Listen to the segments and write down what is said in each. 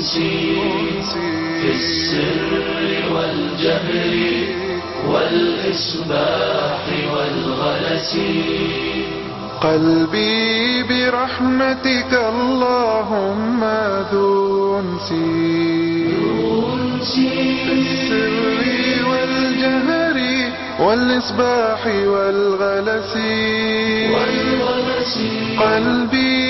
أنسي في السر والجهر والإصباح والغلس. قلبي برحمتك اللهم ذو أنسي في السر والجهر والإصباح والغلس. قلبي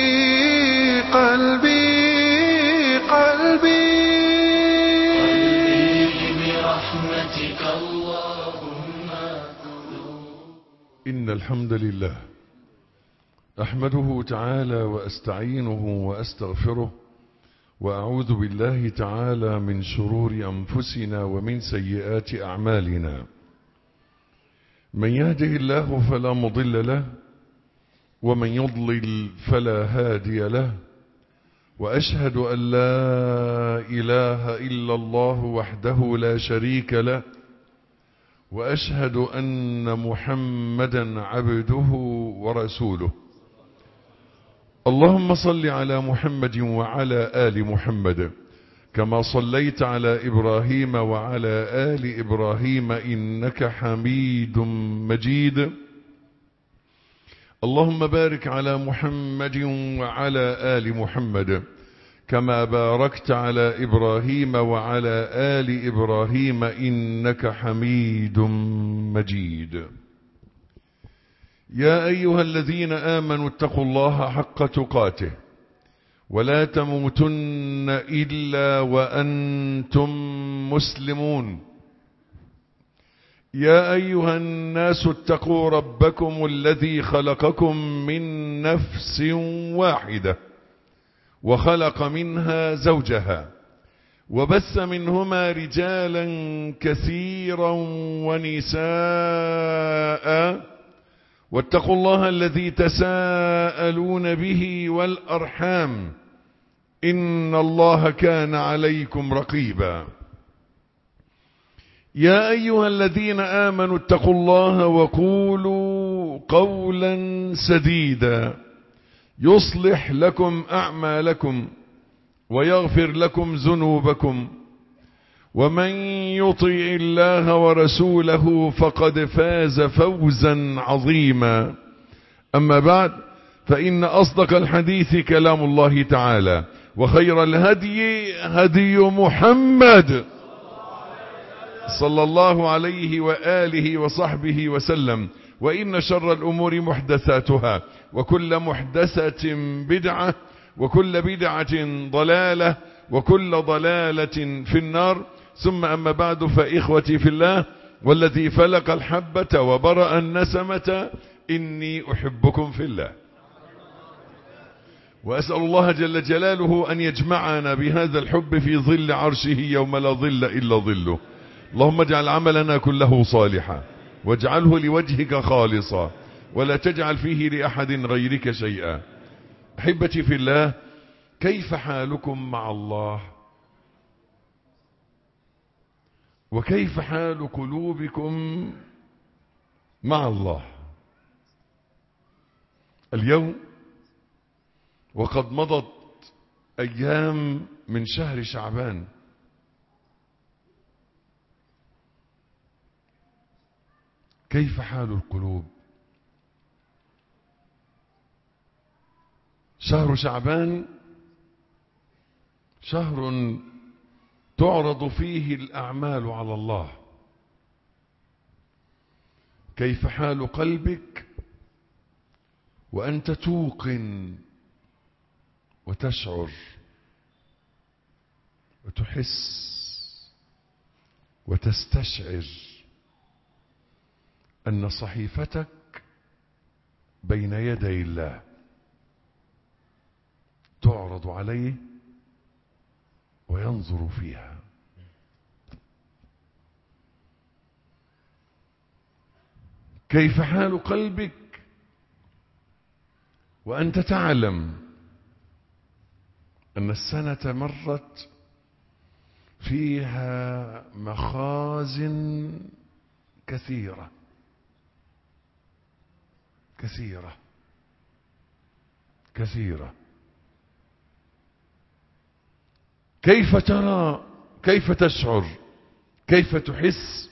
برحمتك اللهم ذو. إن الحمد لله أحمده تعالى وأستعينه وأستغفره وأعوذ بالله تعالى من شرور أنفسنا ومن سيئات أعمالنا. من يهده الله فلا مضل له ومن يضلل فلا هادي له، وأشهد أن لا إله إلا الله وحده لا شريك له، وأشهد أن محمدا عبده ورسوله. اللهم صل على محمد وعلى آل محمد كما صليت على إبراهيم وعلى آل إبراهيم إنك حميد مجيد. اللهم بارك على محمد وعلى آل محمد كما باركت على إبراهيم وعلى آل إبراهيم إنك حميد مجيد. يا أيها الذين آمنوا اتقوا الله حق تقاته ولا تموتن إلا وأنتم مسلمون. يا أيها الناس اتقوا ربكم الذي خلقكم من نفس واحدة وخلق منها زوجها وبث منهما رجالا كثيرا ونساء، واتقوا الله الذي تساءلون به والأرحام إن الله كان عليكم رقيبا. يا أيها الذين آمنوا اتقوا الله وقولوا قولا سديدا يصلح لكم أعمالكم ويغفر لكم ذنوبكم، ومن يطع الله ورسوله فقد فاز فوزا عظيما. أما بعد، فإن أصدق الحديث كلام الله تعالى، وخير الهدي هدي محمد صلى الله عليه وآله وصحبه وسلم. وإن شر الأمور محدثاتها، وكل محدثة بدعة، وكل بدعة ضلالة، وكل ضلالة في النار. ثم أما بعد، فإخوتي في الله والذي فلق الحبة وبرأ النسمة، إني أحبكم في الله، وأسأل الله جل جلاله أن يجمعنا بهذا الحب في ظل عرشه يوم لا ظل إلا ظله. اللهم اجعل عملنا كله صالحا واجعله لوجهك خالصا ولا تجعل فيه لأحد غيرك شيئا. أحبتي في الله، كيف حالكم مع الله؟ وكيف حال قلوبكم مع الله اليوم؟ وقد مضت أيام من شهر شعبان. كيف حال القلوب؟ شهر شعبان شهر تعرض فيه الأعمال على الله. كيف حال قلبك وأنت توقن وتشعر وتحس وتستشعر أن صحيفتك بين يدي الله تعرض عليه وينظر فيها؟ كيف حال قلبك وأنت تعلم أن السنة مرت فيها مخازن كثيرة كثيرة كثيرة. كيف ترى، كيف تشعر، كيف تحس،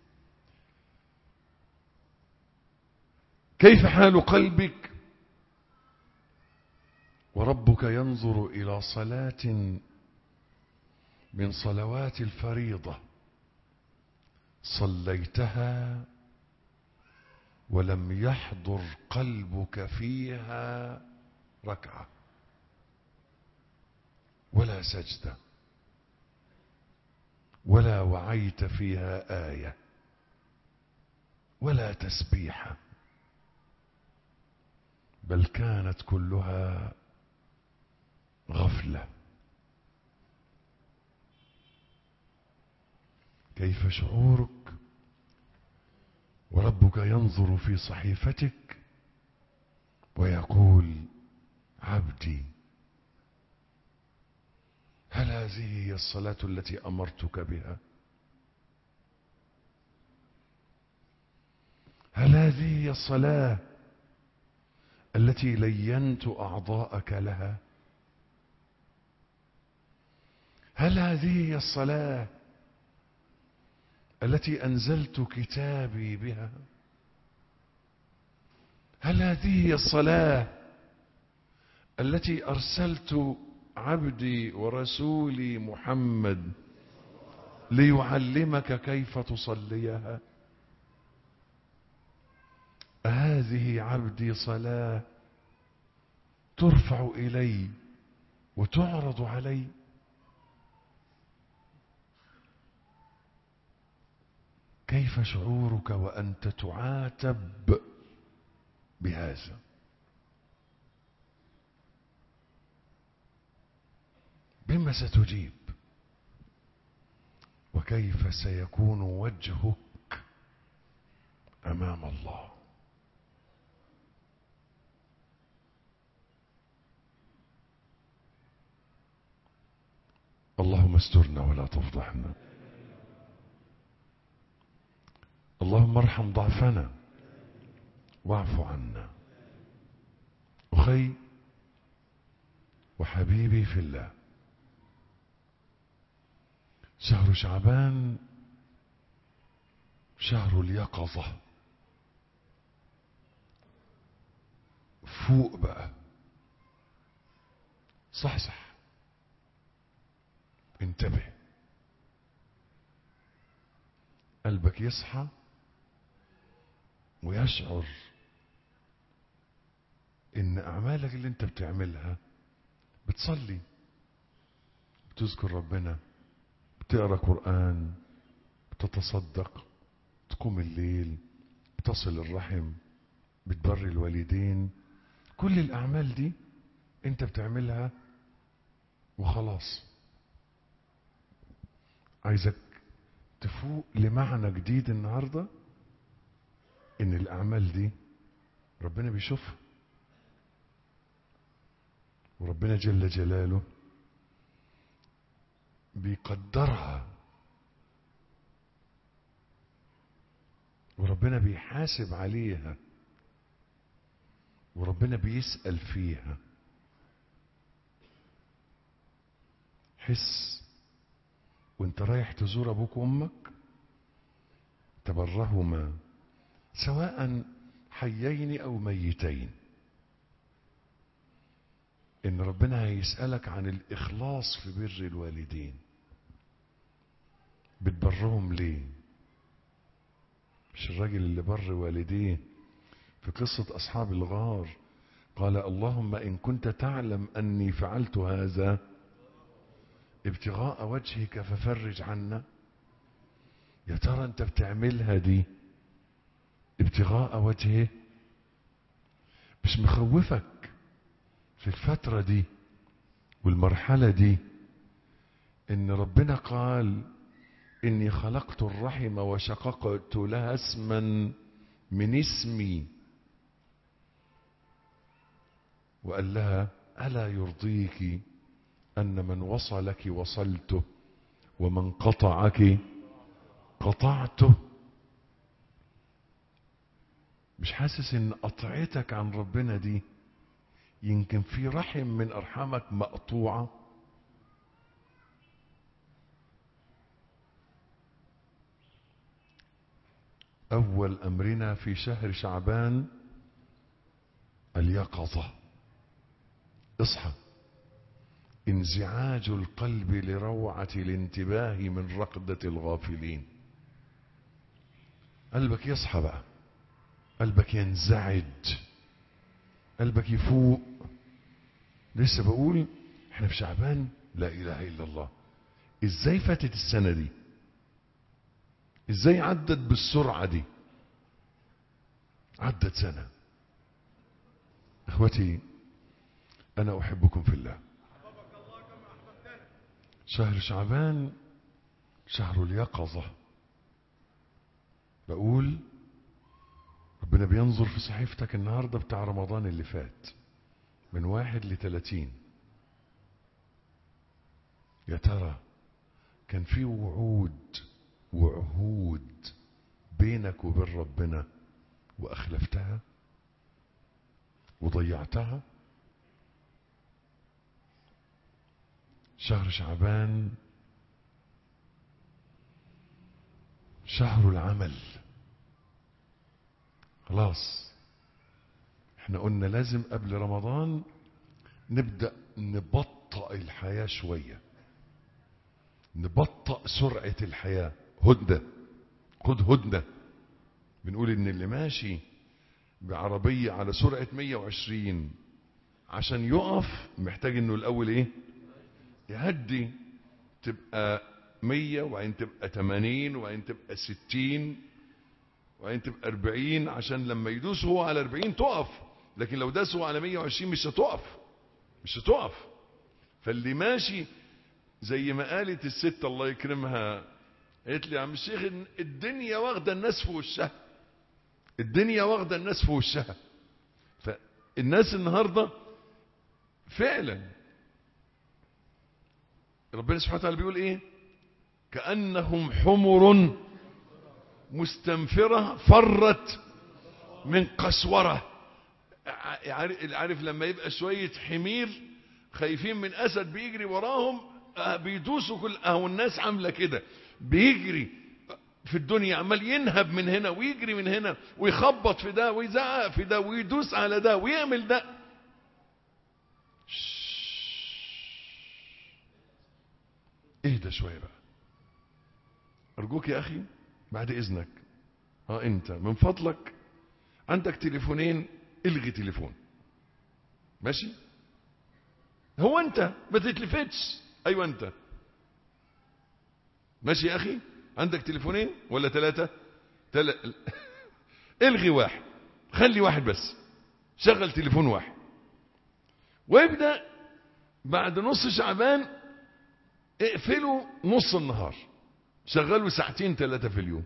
كيف حال قلبك وربك ينظر إلى صلاة من صلوات الفريضة صليتها ولم يحضر قلبك فيها ركعة ولا سجدة ولا وعيت فيها آية ولا تسبيحة، بل كانت كلها غفلة. كيف شعورك وربك ينظر في صحيفتك ويقول عبدي هل هذه هي الصلاة التي أمرتك بها؟ هل هذه هي الصلاة التي لينت أعضاءك لها؟ هل هذه هي الصلاة التي أنزلت كتابي بها؟ هل هذه هي الصلاة التي أرسلت عبدي ورسولي محمد ليعلمك كيف تصليها؟ هذه عبدي صلاة ترفع إلي وتعرض علي؟ كيف شعورك وأنت تعاتب بهذا؟ بما ستجيب؟ وكيف سيكون وجهك أمام الله؟ اللهم استرنا ولا تفضحنا، اللهم ارحم ضعفنا واعف عنا. أخي وحبيبي في الله، شهر شعبان شهر اليقظة. فوق بقى، صحصح، انتبه، قلبك يصحى ويشعر ان اعمالك اللي انت بتعملها، بتصلي، بتذكر ربنا، بتقرأ قرآن، بتتصدق، تقوم الليل، بتصل الرحم، بتبر الوالدين، كل الأعمال دي انت بتعملها وخلاص. عايزك تفوق لمعنى جديد النهاردة، ان الأعمال دي ربنا بيشوفها، وربنا جل جلاله بيقدرها، وربنا بيحاسب عليها، وربنا بيسأل فيها. حس وانت رايح تزور ابوك وامك، تبرهما سواء حيين او ميتين، ان ربنا هيسألك عن الاخلاص في بر الوالدين. بتبرهم ليه؟ مش الراجل اللي بر والديه في قصة أصحاب الغار قال اللهم إن كنت تعلم أني فعلت هذا ابتغاء وجهك ففرج عنا؟ يا ترى أنت بتعملها دي ابتغاء وجهه؟ مش مخوفك في الفترة دي والمرحلة دي إن ربنا قال إني خلقت الرحم وشققت لها اسما من اسمي، وقال لها ألا يرضيك أن من وصلك وصلته ومن قطعك قطعته؟ مش حاسس إن قطعتك عن ربنا دي يمكن في رحم من أرحامك مقطوعة؟ أول أمرنا في شهر شعبان اليقظة. اصحى. انزعاج القلب لروعة الانتباه من رقدة الغافلين. قلبك يصحى بقى، قلبك ينزعج، قلبك يفوق. لسه بقول احنا في شعبان، لا اله الا الله. ازاي فاتت السنة دي؟ ازاي عدت بالسرعة دي؟ عدت سنة. اخوتي انا احبكم في الله. شهر شعبان شهر اليقظة. بقول ربنا بينظر في صحيفتك النهاردة بتاع رمضان اللي فات من 1 ل30. يا ترى كان في وعود وعهود بينك وبين ربنا وأخلفتها وضيعتها؟ شهر شعبان شهر العمل. خلاص احنا قلنا لازم قبل رمضان نبدأ نبطئ الحياة شوية، نبطئ سرعة الحياة. هدنة، خد هدنة. بنقول ان اللي ماشي بعربية على سرعة 120 عشان يقف محتاج انه الاول ايه؟ يهدي. تبقى 100 وبعدين تبقى 80 وبعدين تبقى 60 وبعدين تبقى 40 عشان لما يدوس هو على 40 تقف. لكن لو داس هو على 120 مش هتقف. فاللي ماشي زي ما قالت الست الله يكرمها، قالت لي يا عم الشيخ الدنيا واخده الناس في وشها، الدنيا واخده الناس في وشها. فالناس النهارده فعلا ربنا سبحانه وتعالى بيقول ايه؟ كأنهم حمر مستنفرة فرت من قسورة. عارف لما يبقى شوية حمير خايفين من أسد بيجري وراهم بيدوسوا كل الناس عاملة كده، بيجري في الدنيا عمال ينهب من هنا ويجري من هنا ويخبط في ده ويزعق في ده ويدوس على ده ويعمل ده. اهدى شوية بقى أرجوك يا أخي بعد إذنك. أنت من فضلك عندك تليفونين، الغي تليفون. ماشي؟ هو أنت ما تتلفتش. أيوة أنت ماشي يا أخي؟ عندك تليفونين ولا 3؟ الغي واحد، خلي واحد بس، شغل تليفون واحد وابدأ بعد نص شعبان اقفلوا نص النهار، شغلوا 2 3 في اليوم.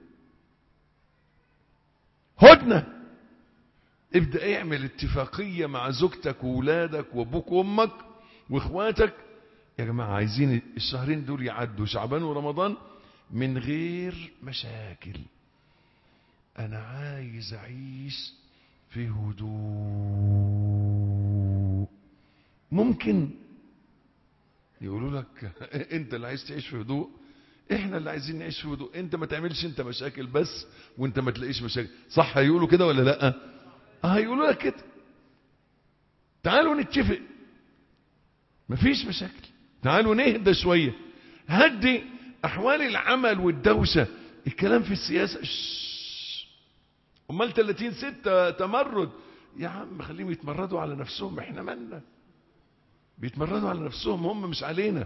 هدنة. ابدأ اعمل اتفاقية مع زوجتك وولادك وابوك وامك واخواتك. يا جماعة عايزين الشهرين دول يعدوا، شعبان ورمضان، من غير مشاكل. انا عايز اعيش في هدوء. ممكن يقولوا لك انت اللي عايز تعيش في هدوء، احنا اللي عايزين نعيش في هدوء. انت ما تعملش انت مشاكل بس وانت ما تلاقيش مشاكل. صح هيقولوا كده ولا لا؟ هيقولوا لك كده. تعالوا نتفق، مفيش مشاكل، تعالوا نهدى شوية. هدي احوال العمل والدوشة. الكلام في السياسة امال 30/6 تمرد. يا عم خليهم يتمردوا على نفسهم، احنا مالنا؟ بيتمردوا على نفسهم هم مش علينا.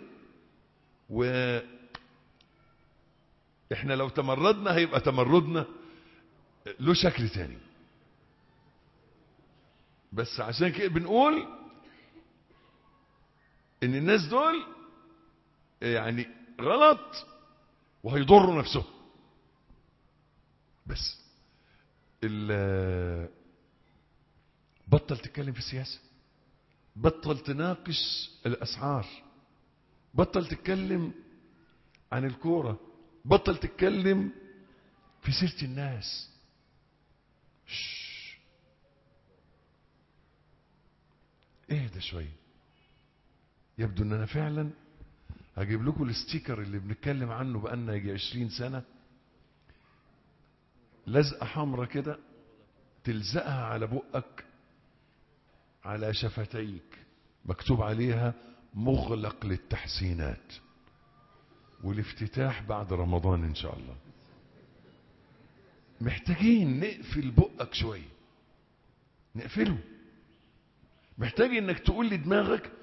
احنا لو تمردنا هيبقى تمردنا له شكل تاني. بس عشان كده بنقول ان الناس دول يعني غلط وهيضروا نفسهم. بس بطل تتكلم في السياسة، بطل تناقش الأسعار، بطل تتكلم عن الكورة، بطل تتكلم في سيرة الناس. اهدى شوية. يبدو ان انا فعلا هجيب لكم الستيكر اللي بنتكلم عنه بقالنا يجي 20 سنة. لزقة حمرة كده تلزقها على بقك على شفتيك، مكتوب عليها مغلق للتحسينات، والافتتاح بعد رمضان ان شاء الله. محتاجين نقفل بقك شوية، نقفله. محتاج انك تقول لدماغك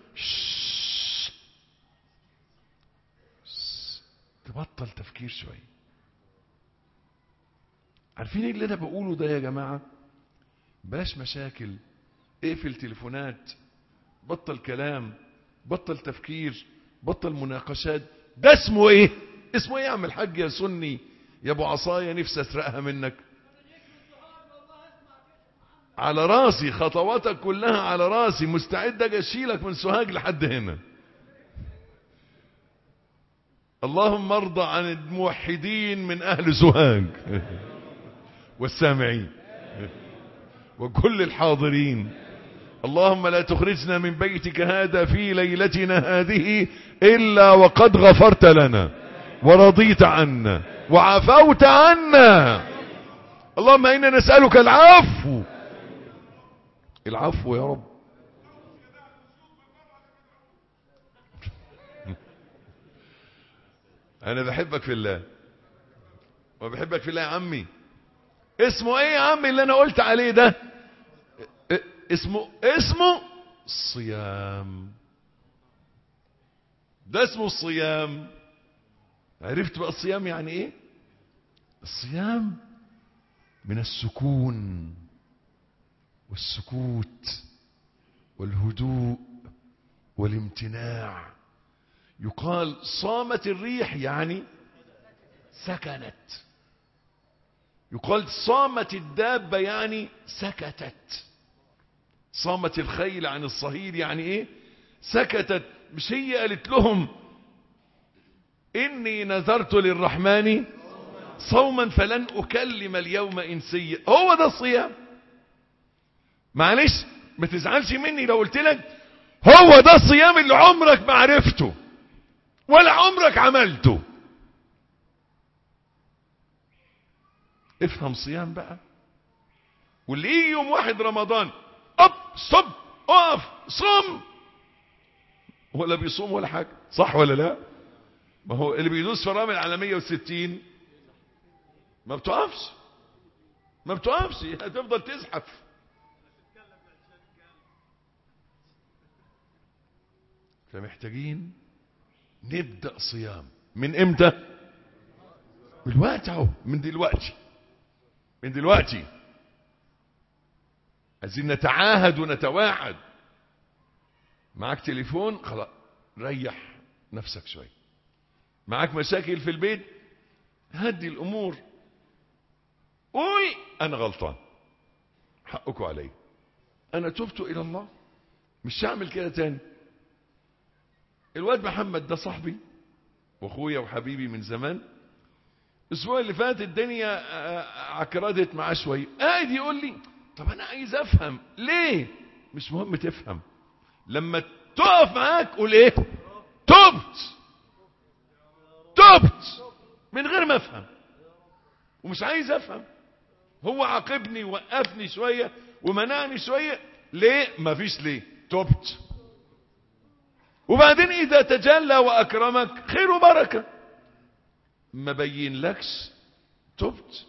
تبطل تفكير شوية. عارفين ايه اللي انا بقوله ده يا جماعة؟ بلاش مشاكل، اقفل تليفونات، بطل كلام، بطل تفكير، بطل مناقشات. ده اسمه ايه؟ اسمه ايه يا عم الحاج يا سني يا ابو عصاية نفسي اسرقها منك؟ على راسي، خطواتك كلها على راسي، مستعد اجي اشيلك من سوهاج لحد هنا. اللهم ارضى عن الموحدين من اهل سوهاج والسامعين وكل الحاضرين. اللهم لا تخرجنا من بيتك هذا في ليلتنا هذه إلا وقد غفرت لنا ورضيت عنا وعفوت عنا. اللهم إنا نسألك العفو، العفو يا رب. أنا بحبك في الله وبحبك في الله يا عمي. اسمه ايه يا عمي اللي انا قلت عليه ده؟ اسمه الصيام. ده اسمه الصيام. عرفت بقى الصيام يعني ايه؟ الصيام من السكون والسكوت والهدوء والامتناع. يقال صامت الريح يعني سكنت. يقال صامت الدابة يعني سكتت. صامت الخيل عن الصهيل يعني ايه؟ سكتت. مش هي قالت لهم إني نذرت للرحمن صوما فلن أكلم اليوم إنسيا؟ هو ده الصيام. معلش ما تزعلش مني لو قلت لك هو ده الصيام اللي عمرك ما عرفته ولا عمرك عملته. افهم صيام بقى. واللي يجي يوم 1 رمضان ستوب اقف صم، ولا بيصوم ولا حاجة، صح ولا لا؟ ما هو اللي بيدوس فرامل على 160 ما بتقفش هتفضل تزحف. فمحتاجين نبدأ صيام من امتى؟ من الوقت اهو، من دلوقتي عايزين نتعاهد ونتواعد. معاك تليفون خلاص ريح نفسك شوي. معاك مشاكل في البيت هدي الامور. انا غلطان، حقكم علي، انا تبت الى الله، مش هعمل كده تاني. الواد محمد ده صاحبي واخويا وحبيبي من زمان. الاسبوع اللي فات الدنيا عكردت معاه شويه، قاعد يقول لي طب انا عايز افهم ليه. مش مهم تفهم، لما تقف معاك قول ايه؟ تبت من غير ما افهم. ومش عايز افهم. هو عاقبني ووقفني شويه ومنعني شويه، ليه؟ مفيش ليه، تبت. وبعدين اذا تجلى واكرمك خير وبركه، ما بينلكش تبت.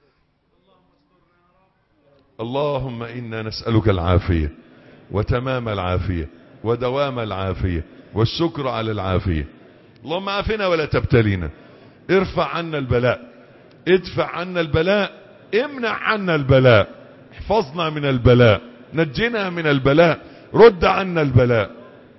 اللهم إنا نسألك العافية وتمام العافية ودوام العافية والشكر على العافية. اللهم عافنا ولا تبتلينا، ارفع عنا البلاء، ادفع عنا البلاء، امنع عنا البلاء، احفظنا من البلاء، نجنا من البلاء، رد عنا البلاء.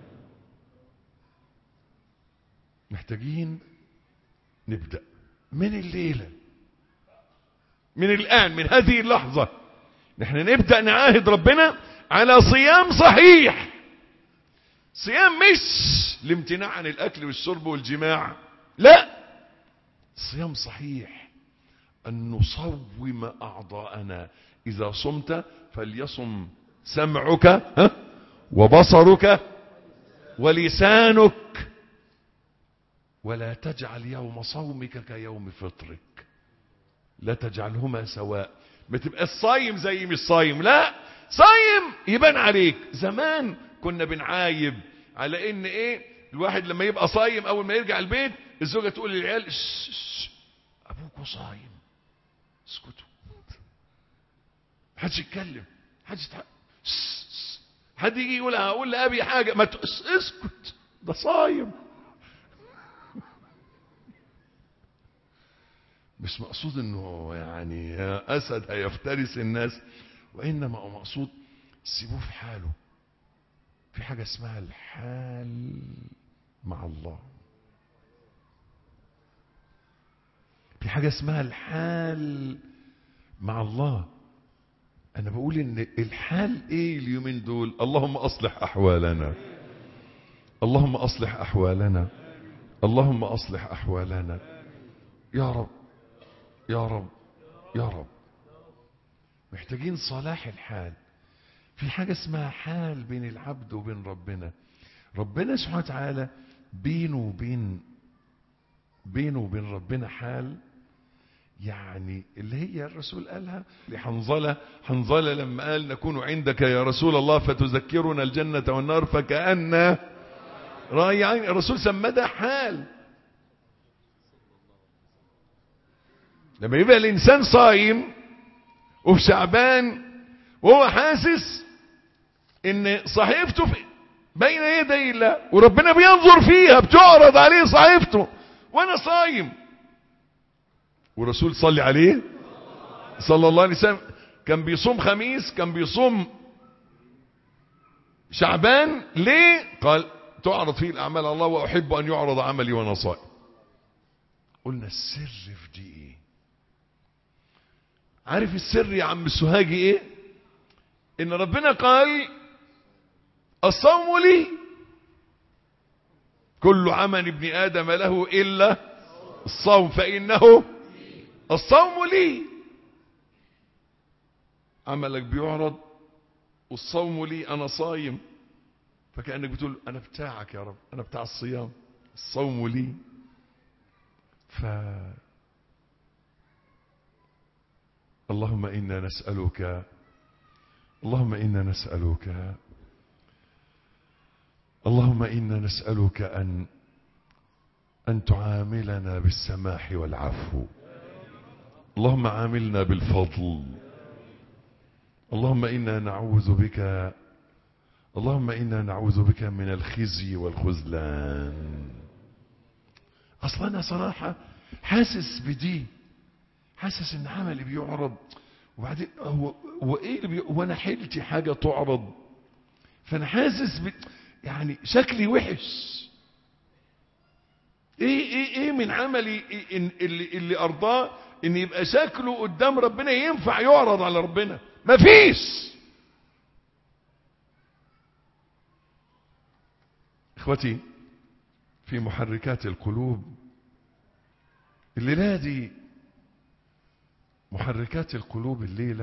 محتاجين نبدأ من الليلة، من الآن، من هذه اللحظة. نحن نبدأ نعاهد ربنا على صيام صحيح. صيام مش الامتناع عن الأكل والشرب والجماع، لا، صيام صحيح. أن نصوم أعضاءنا. إذا صمت فليصم سمعك وبصرك ولسانك، ولا تجعل يوم صومك كيوم فطرك. لا تجعلهما سواء. ما تبقى الصايم زي مش صايم، لا، صايم يبان عليك. زمان كنا بنعايب على ان ايه، الواحد لما يبقى صايم اول ما يرجع البيت الزوجة تقول للعيال ابوكوا صايم، اسكتوا، محدش يتكلم، حد يجي يقول هقول لابي حاجه، ما اسكت، ده صايم. مش مقصود انه يعني يا اسد هيفترس الناس، وانما هو مقصود سيبوه في حاله. في حاجه اسمها الحال مع الله، في حاجه اسمها الحال مع الله. انا بقول ان الحال ايه اليومين دول؟ اللهم اصلح احوالنا، اللهم اصلح احوالنا، اللهم اصلح احوالنا يا رب يا رب يا رب. محتاجين صلاح الحال. في حاجة اسمها حال بين العبد وبين ربنا. ربنا سبحانه وتعالى بينه وبين ربنا حال، يعني اللي هي الرسول قالها لحنظلة. حنظلة لما قال نكون عندك يا رسول الله فتذكرنا الجنة والنار فكأن رأي عين، الرسول سمى ده حال. لما يبقى الإنسان صايم وفي شعبان وهو حاسس ان صحيفته بين يدي الله وربنا بينظر فيها، بتعرض عليه صحيفته وانا صايم، ورسول صلي عليه صلى الله عليه وسلم كان بيصوم خميس، كان بيصوم شعبان. ليه؟ قال تعرض فيه الأعمال الله وأحب أن يعرض عملي وأنا صائم. قلنا السر في دي ايه؟ عارف السر يا عم السهاجي ايه؟ ان ربنا قال الصوم لي، كل عمل ابن آدم له إلا الصوم فإنه الصوم لي. عملك بيعرض والصوم لي، أنا صايم، فكأنك بتقول أنا بتاعك يا رب، أنا بتاع الصيام، الصوم لي. اللهم إنا نسألك، اللهم إنا نسألك، اللهم إنا نسألك أن تعاملنا بالسماح والعفو. اللهم عاملنا بالفضل. اللهم إنا نعوذ بك، اللهم إنا نعوذ بك من الخزي والخذلان. أصلا أنا صراحة حاسس بدي، حاسس إن عملي بيعرض، وبعدين هو إيه اللي وأنا حيلتي حاجة تعرض، فأنا حاسس يعني شكلي وحش. إيه من عملي اللي أرضاه إن يبقى شكله قدام ربنا ينفع يعرض على ربنا؟ مفيش. اخوتي في محركات القلوب الليلة دي، محركات القلوب الليلة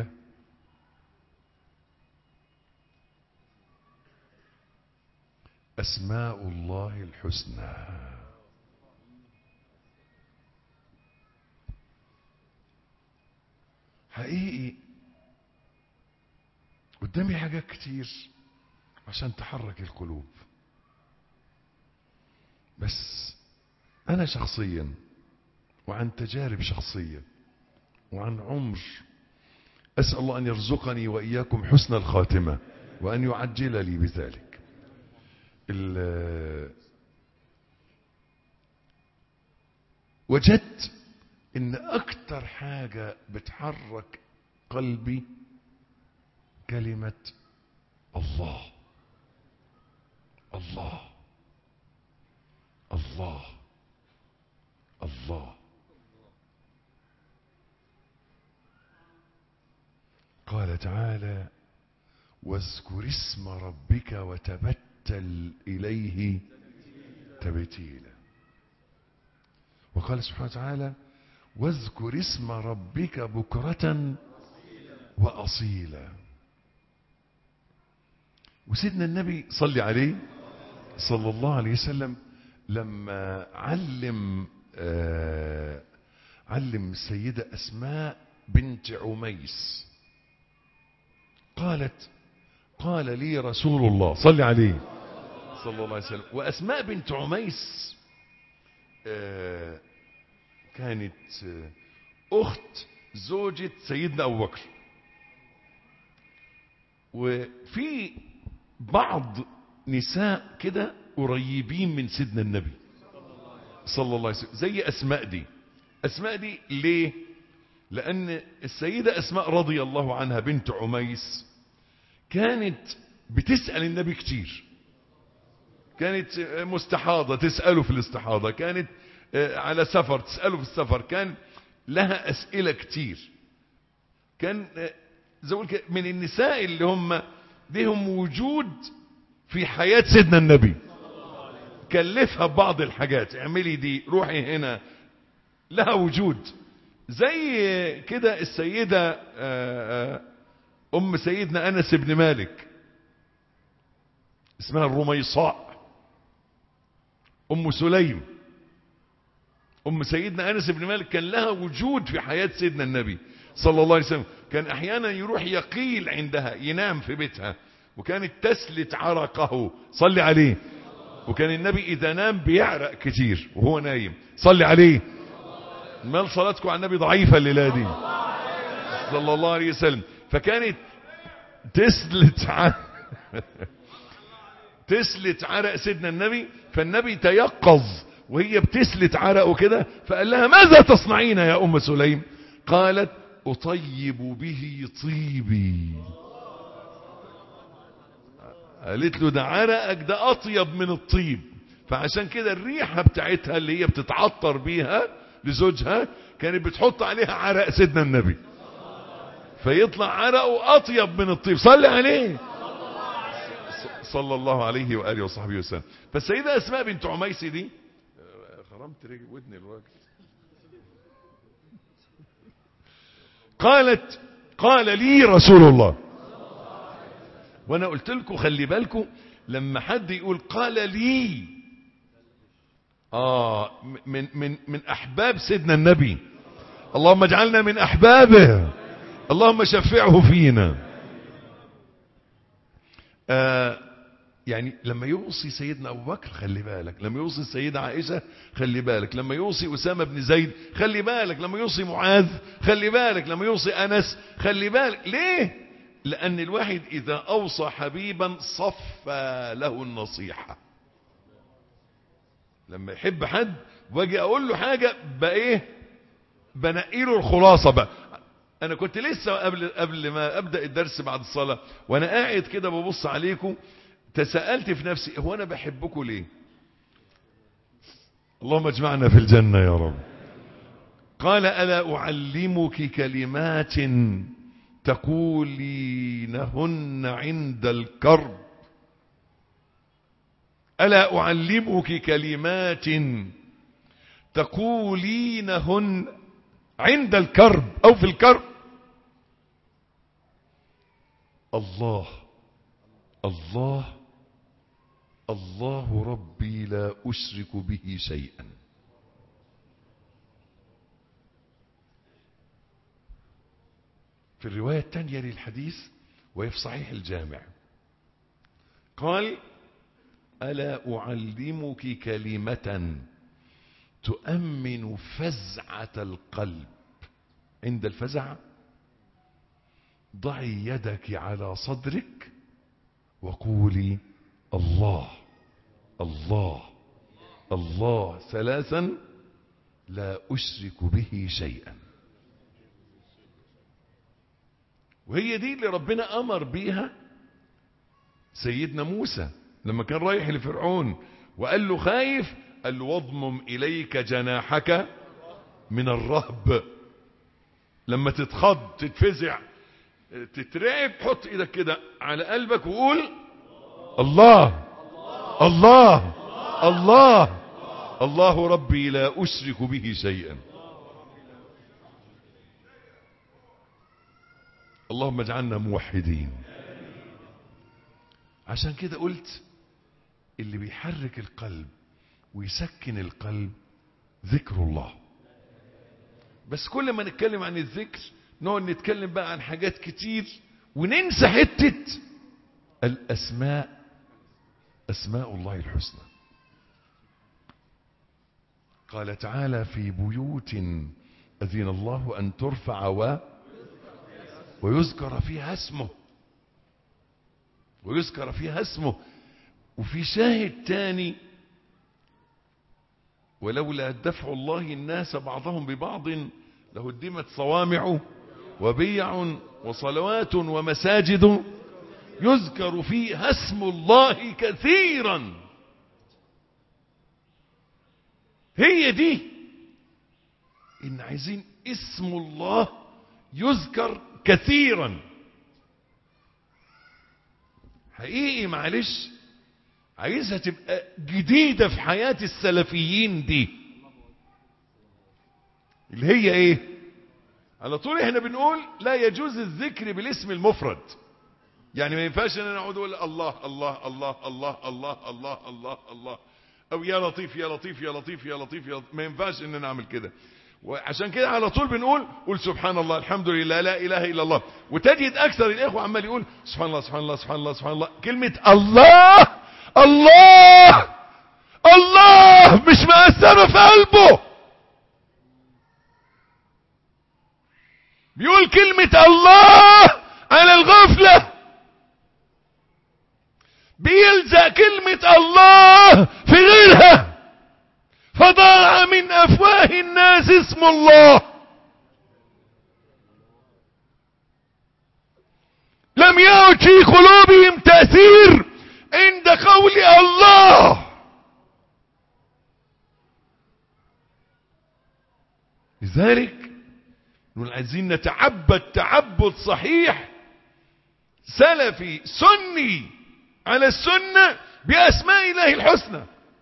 أسماء الله الحسنى. حقيقي قدامي حاجات كتير عشان تحرك القلوب، بس أنا شخصيا وعن تجارب شخصية وعن عمر أسأل الله أن يرزقني وإياكم حسن الخاتمة وأن يعجل لي بذلك. وجدت إن أكتر حاجة بتحرك قلبي كلمة الله الله الله الله. قال تعالى واذكر اسم ربك وتبتل إليه تبتيلا. وقال سبحانه وتعالى واذكر اسم ربك بكرة وأصيلا. وسيدنا النبي صلى عليه صلى الله عليه وسلم لما علم علم السيدة أسماء بنت عميس، قال لي رسول الله صلى عليه صلى الله عليه وسلم. وأسماء بنت عميس كانت أخت زوجة سيدنا أبو بكر. وفي بعض نساء كده قريبين من سيدنا النبي صلى الله عليه وسلم زي أسماء دي ليه؟ لأن السيدة أسماء رضي الله عنها بنت عميس كانت بتسأل النبي كتير، كانت مستحاضة تسأله في الاستحاضة، كانت على سفر تسأله في السفر، كان لها أسئلة كتير. كان من النساء اللي هم لهم وجود في حياة سيدنا النبي، كلفها ببعض الحاجات، اعملي دي، روحي هنا، لها وجود. زي كده السيدة أم سيدنا أنس بن مالك اسمها الرميصاء، أم سليم، أم سيدنا أنس بن مالك كان لها وجود في حياة سيدنا النبي صلى الله عليه وسلم. كان أحيانا يروح يقيل عندها، ينام في بيتها، وكانت تسلت عرقه صلي عليه. وكان النبي إذا نام بيعرق كتير وهو نايم صلي عليه. مال صلاتكم على النبي ضعيفة الليلة دي صلى الله عليه وسلم. فكانت تسلت عرق سيدنا النبي، فالنبي تيقظ وهي بتسلت عرقه كده، فقال لها ماذا تصنعين يا أم سليم؟ قالت أطيب به طيبي. قالت له ده عرقك ده أطيب من الطيب. فعشان كده الريحة بتاعتها اللي هي بتتعطر بيها لزوجها كانت بتحط عليها عرق سيدنا النبي، فيطلع عرقه أطيب من الطيب صلي عليه صلى الله عليه وآله وصحبه وسلم. فالسيدة أسماء بنت عميس دي خرمت رجل ودني الوقت، قال لي رسول الله. وانا قلت لكم خلي بالكم لما حد يقول قال لي من احباب سيدنا النبي، اللهم اجعلنا من احبابه، اللهم شفعه فينا. يعني لما يوصي سيدنا ابو بكر خلي بالك، لما يوصي السيدة عائشة خلي بالك، لما يوصي اسامة بن زيد خلي بالك، لما يوصي معاذ خلي بالك، لما يوصي انس خلي بالك. ليه؟ لان الواحد اذا اوصى حبيبا صفى له النصيحة. لما يحب حد واجي اقول له حاجة بقى ايه، بنقيله الخلاصة بقى. انا كنت لسه قبل ما ابدأ الدرس بعد الصلاة وانا قاعد كده ببص عليكم تساءلت في نفسي هو انا بحبكم ليه؟ اللهم اجمعنا في الجنة يا رب. قال ألا أعلمك كلمات تقولينهن عند الكرب؟ ألا أعلمك كلمات تقولينهن عند الكرب أو في الكرب؟ الله الله الله ربي لا أشرك به شيئا. في الرواية الثانية للحديث وهي في صحيح الجامع قال ألا أعلمك كلمة تؤمن فزعة القلب عند الفزع؟ ضعي يدك على صدرك وقولي الله الله الله ثلاثا لا أشرك به شيئا. وهي دي اللي ربنا أمر بيها سيدنا موسى لما كان رايح لفرعون وقال له خايف، قال له واضمم إليك جناحك من الرهب. لما تتخض تتفزع تترعب حط ايدك كده على قلبك وقول الله الله الله الله ربي لا أشرك به شيئا. اللهم اجعلنا موحدين. عشان كده قلت اللي بيحرك القلب ويسكن القلب ذكر الله. بس كل ما نتكلم عن الذكر نقعد نتكلم بقى عن حاجات كتير وننسى حتة الأسماء، أسماء الله الحسنى. قال تعالى في بيوت أذن الله أن ترفع ويذكر فيها اسمه، ويذكر فيها اسمه. وفي شاهد تاني ولولا دفع الله الناس بعضهم ببعض لهدمت صوامع وبيع وصلوات ومساجد يذكر فيها اسم الله كثيرا. هي دي إن عايزين اسم الله يذكر كثيرا. حقيقي معلش عايزها تبقى جديدة في حياة السلفيين دي، اللي هي ايه؟ على طول احنا بنقول لا يجوز الذكر بالاسم المفرد. يعني ما ينفعش ان انا اقعد اقول الله الله الله الله الله الله الله الله او يا لطيف يا لطيف يا لطيف يا لطيف يا لطيف. ما ينفعش ان انا اعمل كده. وعشان كده على طول بنقول قول سبحان الله الحمد لله لا اله الا الله. وتجد اكثر الاخوه عمال يقول سبحان الله سبحان الله سبحان الله سبحان الله. كلمه الله الله الله مش مأثرة في قلبه. بيقول كلمة الله على الغفلة، بيلزق كلمة الله في غيرها، فضاع من أفواه الناس اسم الله. لم يعد في قلوبهم تأثير عند قول الله. لذلك نقول عايزين نتعبد تعبد صحيح سلفي سني على السنة بأسماء الله الحسنى.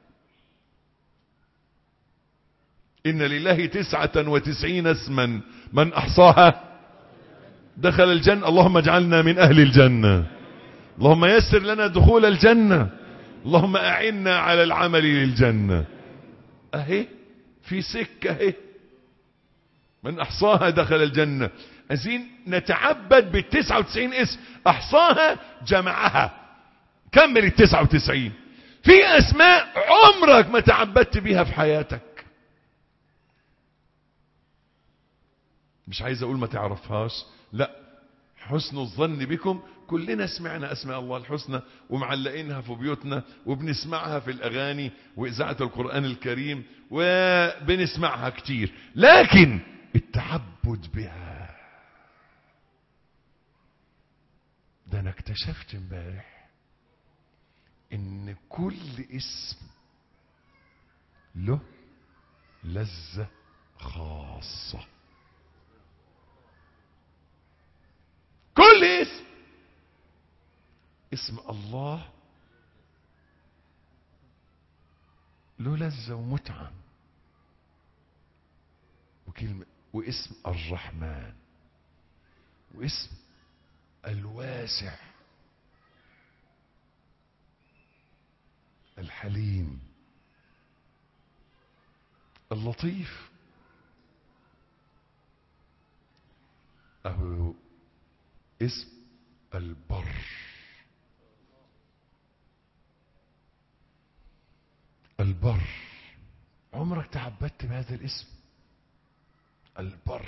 إن لله 99 اسما من أحصاها دخل الجنة. اللهم اجعلنا من أهل الجنة. اللهم يسر لنا دخول الجنة. اللهم أعنا على العمل للجنة. أهي في سكة أهي من أحصاها دخل الجنة. عايزين نتعبد بال99 اسم. أحصاها جمعها، كمل ال99. في أسماء عمرك ما تعبدت بيها في حياتك. مش عايز أقول ما تعرفهاش، لا، حسن الظن بكم. كلنا سمعنا أسماء الله الحسنى ومعلقينها في بيوتنا وبنسمعها في الأغاني وإذاعة القرآن الكريم وبنسمعها كتير، لكن التعبد بها ده أنا اكتشفت امبارح إن كل اسم له لذة خاصة. كل اسم الله له لذة ومتعة. واسم الرحمن واسم الواسع الحليم اللطيف. أهو اسم البر. البر عمرك تعبدت بهذا الاسم؟ البر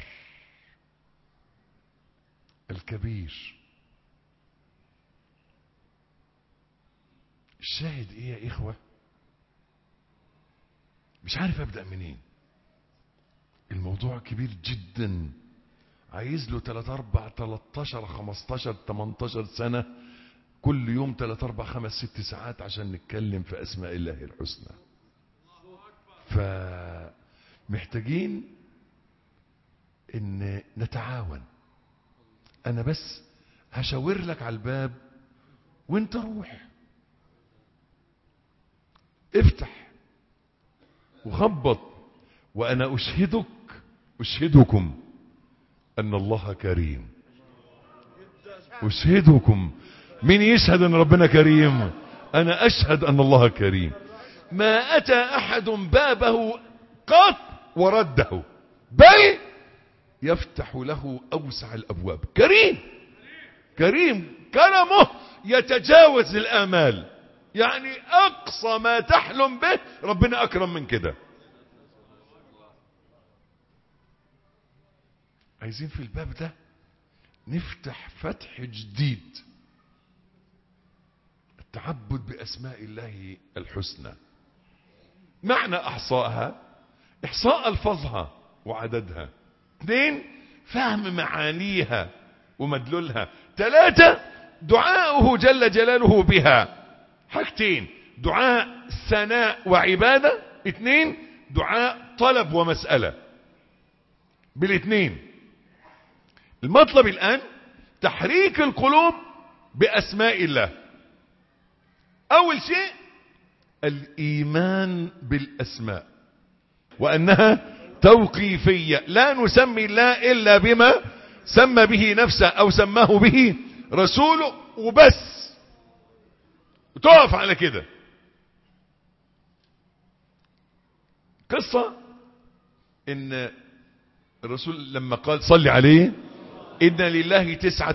الكبير. الشاهد ايه يا اخوة؟ مش عارف ابدأ منين. الموضوع كبير جدا، عايز له 3 4 13 15 18 سنة، كل يوم 3 4 5 6 ساعات عشان نتكلم في اسماء الله الحسنى. فمحتاجين ان نتعاون. انا بس هشاور لك على الباب وانت روح افتح وخبط، وانا اشهدكم ان الله كريم. اشهدكم. مين يشهد ان ربنا كريم؟ انا اشهد ان الله كريم. ما اتى احد بابه قط ورده، بل يفتح له أوسع الأبواب. كريم كريم، كرمه يتجاوز الآمال، يعني أقصى ما تحلم به ربنا أكرم من كده. عايزين في الباب ده نفتح فتح جديد، التعبد بأسماء الله الحسنى. معنى أحصائها، إحصاء ألفاظها وعددها. 2 فهم معانيها ومدلولها. 3 دعاؤه جل جلاله بها. حاجتين: دعاء ثناء وعبادة. 2 دعاء طلب ومسألة. بالاثنين. المطلب الآن تحريك القلوب بأسماء الله. أول شيء الإيمان بالأسماء، وأنها توقيفية، لا نسمي الله إلا بما سمى به نفسه أو سماه به رسوله وبس، وتقف على كده. قصة إن الرسول لما قال صلي عليه إن لله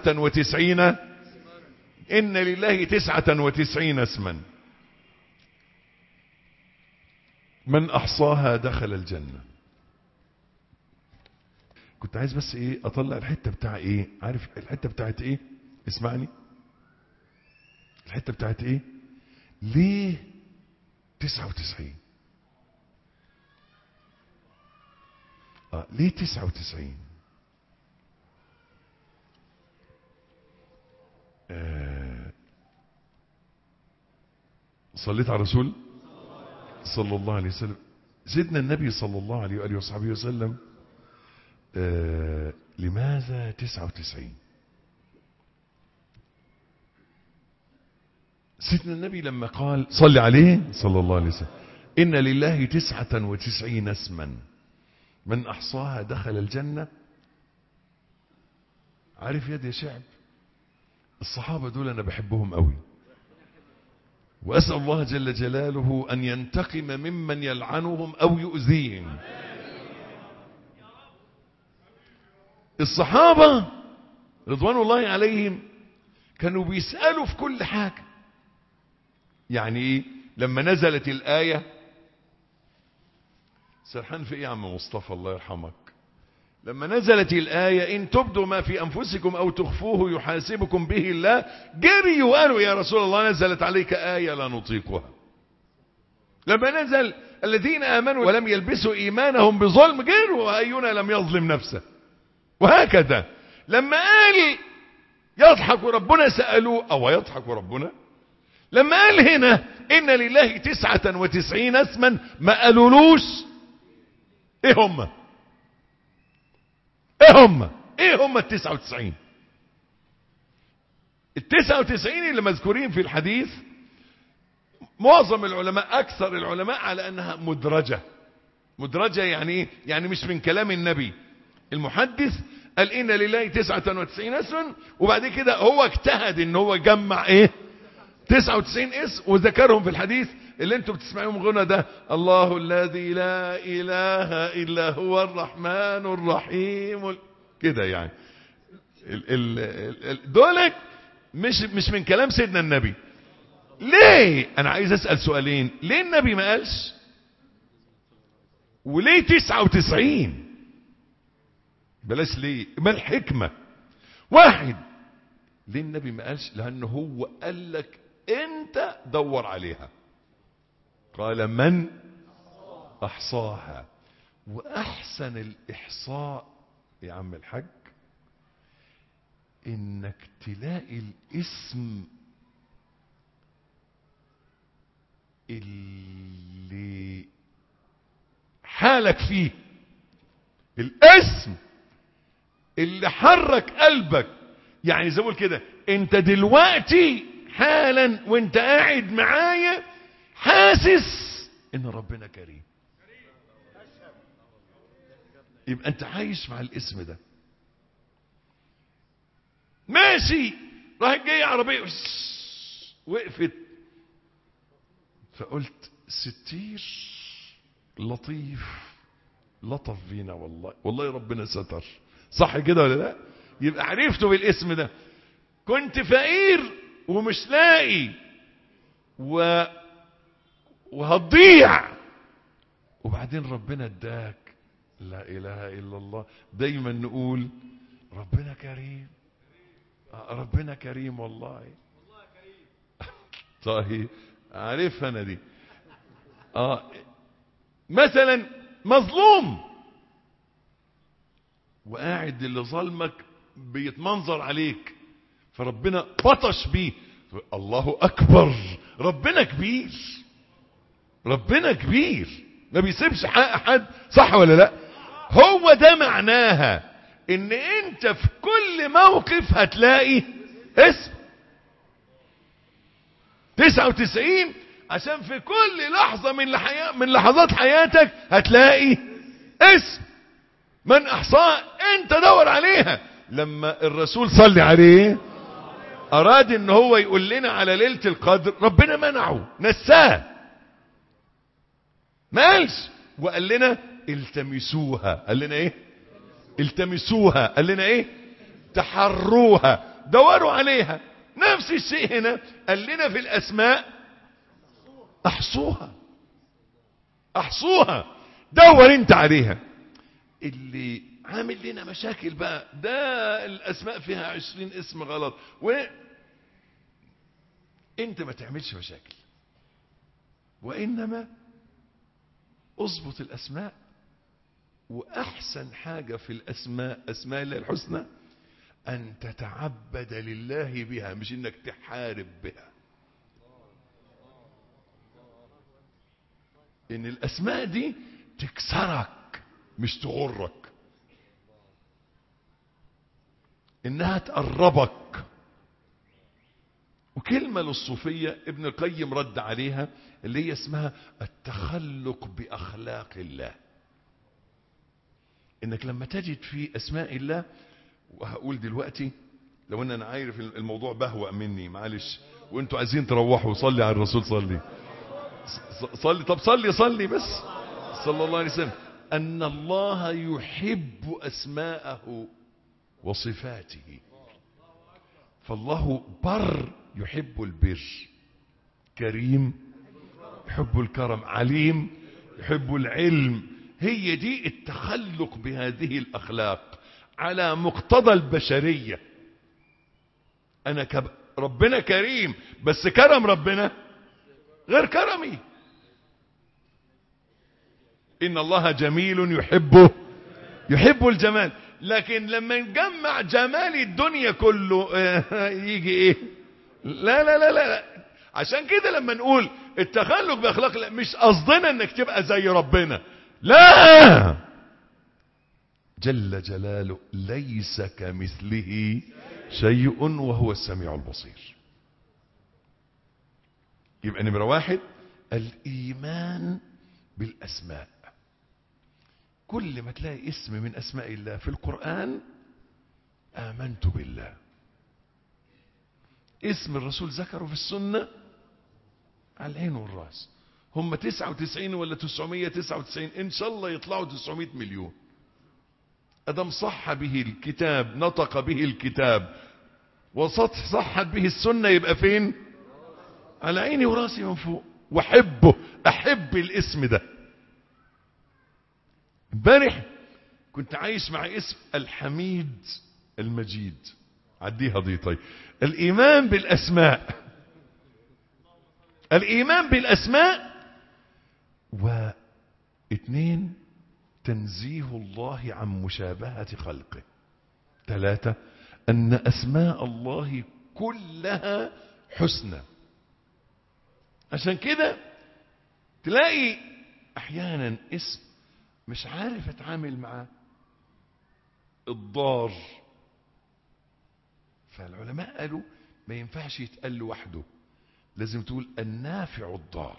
99 اسما من أحصاها دخل الجنة. كنت عايز بس ايه اطلع الحتة بتاع ايه، عارف الحتة بتاعت ايه؟ اسمعني، الحتة بتاعت ايه؟ ليه 99؟ ليه 99؟ صليت على الرسول صلى الله عليه وسلم. سيدنا النبي صلى الله عليه وآله وصحبه وسلم لماذا 99؟ سيدنا النبي لما قال صلي عليه صلى الله عليه وسلم إن لله 99 اسما من أحصاها دخل الجنة. عارف يا شعب الصحابة دول أنا بحبهم قوي، وأسأل الله جل جلاله أن ينتقم ممن يلعنهم أو يؤذيهم. الصحابة رضوان الله عليهم كانوا بيسألوا في كل حاجة. يعني ايه لما نزلت الآية؟ سرحان في ايه يا عم مصطفى الله يرحمك؟ لما نزلت الآية إن تبدوا ما في أنفسكم أو تخفوه يحاسبكم به الله، جري وقالوا يا رسول الله نزلت عليك آية لا نطيقها. لما نزل الذين آمنوا ولم يلبسوا إيمانهم بظلم، جروا وأينا لم يظلم نفسه. وهكذا لما قال يضحك ربنا سألوه أو يضحك ربنا، لما قال هنا إن لله 99 اسما ما قالولوش ايه هم؟ ايه هم 99؟ 99 اللي مذكورين في الحديث معظم العلماء اكثر العلماء على انها مدرجة. يعني ايه؟ يعني مش من كلام النبي. المحدث قال ان لله 99 اسما، وبعد كده هو اجتهد ان هو جمع ايه 99 اسم وذكرهم في الحديث اللي انتم بتسمعوهم غنى ده: الله الذي لا اله الا هو الرحمن الرحيم كده. يعني دولك مش من كلام سيدنا النبي. ليه؟ انا عايز اسأل سؤالين: ليه النبي ما قالش؟ وليه 99؟ بلاش ليه، ما الحكمة؟ 1 ليه النبي ما قالش؟ لانه هو قال لك انت دور عليها. قال من احصاها. واحسن الاحصاء يا عم الحاج انك تلاقي الاسم اللي حالك فيه، الاسم اللي حرك قلبك. يعني زي ما بقول كده، انت دلوقتي حالا وانت قاعد معايا حاسس ان ربنا كريم، يبقى انت عايش مع الاسم ده. ماشي، راح جاي عربية وقفت، فقلت ستير لطيف لطف بينا، والله ربنا ستر. صح كده ولا لا؟ يبقى عرفته بالاسم ده. كنت فقير ومش لاقي وهتضيع، وبعدين ربنا اداك. لا اله الا الله. دايما نقول ربنا كريم، ربنا كريم والله. طيب عارفها انا دي. مثلا مظلوم وقاعد اللي ظلمك بيتمنظر عليك، فربنا بطش بيه. الله اكبر، ربنا كبير، ربنا كبير، ما بيسيبش حق حد. صح ولا لا؟ هو ده معناها ان انت في كل موقف هتلاقي اسم 99، عشان في كل لحظة من لحظات حياتك هتلاقي اسم. من احصاها انت دور عليها. لما الرسول صلي عليه اراد ان هو يقول لنا على ليلة القدر، ربنا منعه، نساه، ما قالش. وقال لنا التمسوها. قال لنا ايه؟ التمسوها. قال لنا ايه؟ تحروها، دوروا عليها. نفس الشيء هنا قال لنا في الاسماء احصوها، احصوها، دور انت عليها. اللي عامل لنا مشاكل بقى ده الاسماء فيها 20 اسم غلط، انت ما تعملش مشاكل، وانما اضبط الاسماء. واحسن حاجة في الاسماء، اسماء الله الحسنى، ان تتعبد لله بها، مش انك تحارب بها. ان الاسماء دي تكسرك مش تغرك، انها تقربك. وكلمة للصوفية ابن القيم رد عليها، اللي هي اسمها التخلق بأخلاق الله. انك لما تجد في اسماء الله، وهقول دلوقتي لو ان انا عارف الموضوع بهوأ مني معلش، وانتوا عايزين تروحوا، صلي على الرسول، صلي. طب صلي بس صلى الله عليه وسلم. ان الله يحب اسماءه وصفاته. فالله بر يحب البر، كريم يحب الكرم، عليم يحب العلم. هي دي التخلق بهذه الأخلاق على مقتضى البشرية. أنا ربنا كريم، بس كرم ربنا غير كرمي. إن الله جميل يحب الجمال. لكن لما نجمع جمال الدنيا كله يجي ايه؟ لا لا لا لا. عشان كده لما نقول التخلق باخلاق، لا مش قصدنا انك تبقى زي ربنا، لا، جل جلاله ليس كمثله شيء وهو السميع البصير. يبقى نمرة 1 الايمان بالاسماء. كل ما تلاقي اسم من اسماء الله في القرآن آمنت بالله. اسم الرسول ذكره في السنة على العين والراس. هم 99 ولا 999، ان شاء الله يطلعوا 900 مليون. ادم صح به الكتاب، نطق به الكتاب، وصحت به السنة، يبقى فين؟ على عيني وراسي من فوق. واحبه، احب الاسم ده. امبارح كنت عايش مع اسم الحميد المجيد، عديها دي. طيب الايمان بالاسماء، الايمان بالاسماء. 2 تنزيه الله عن مشابهة خلقه. 3 ان اسماء الله كلها حسنى. عشان كده تلاقي احيانا اسم مش عارف اتعامل معاه، الضار، فالعلماء قالوا ما ينفعش يتقال لوحده، لازم تقول النافع الضار،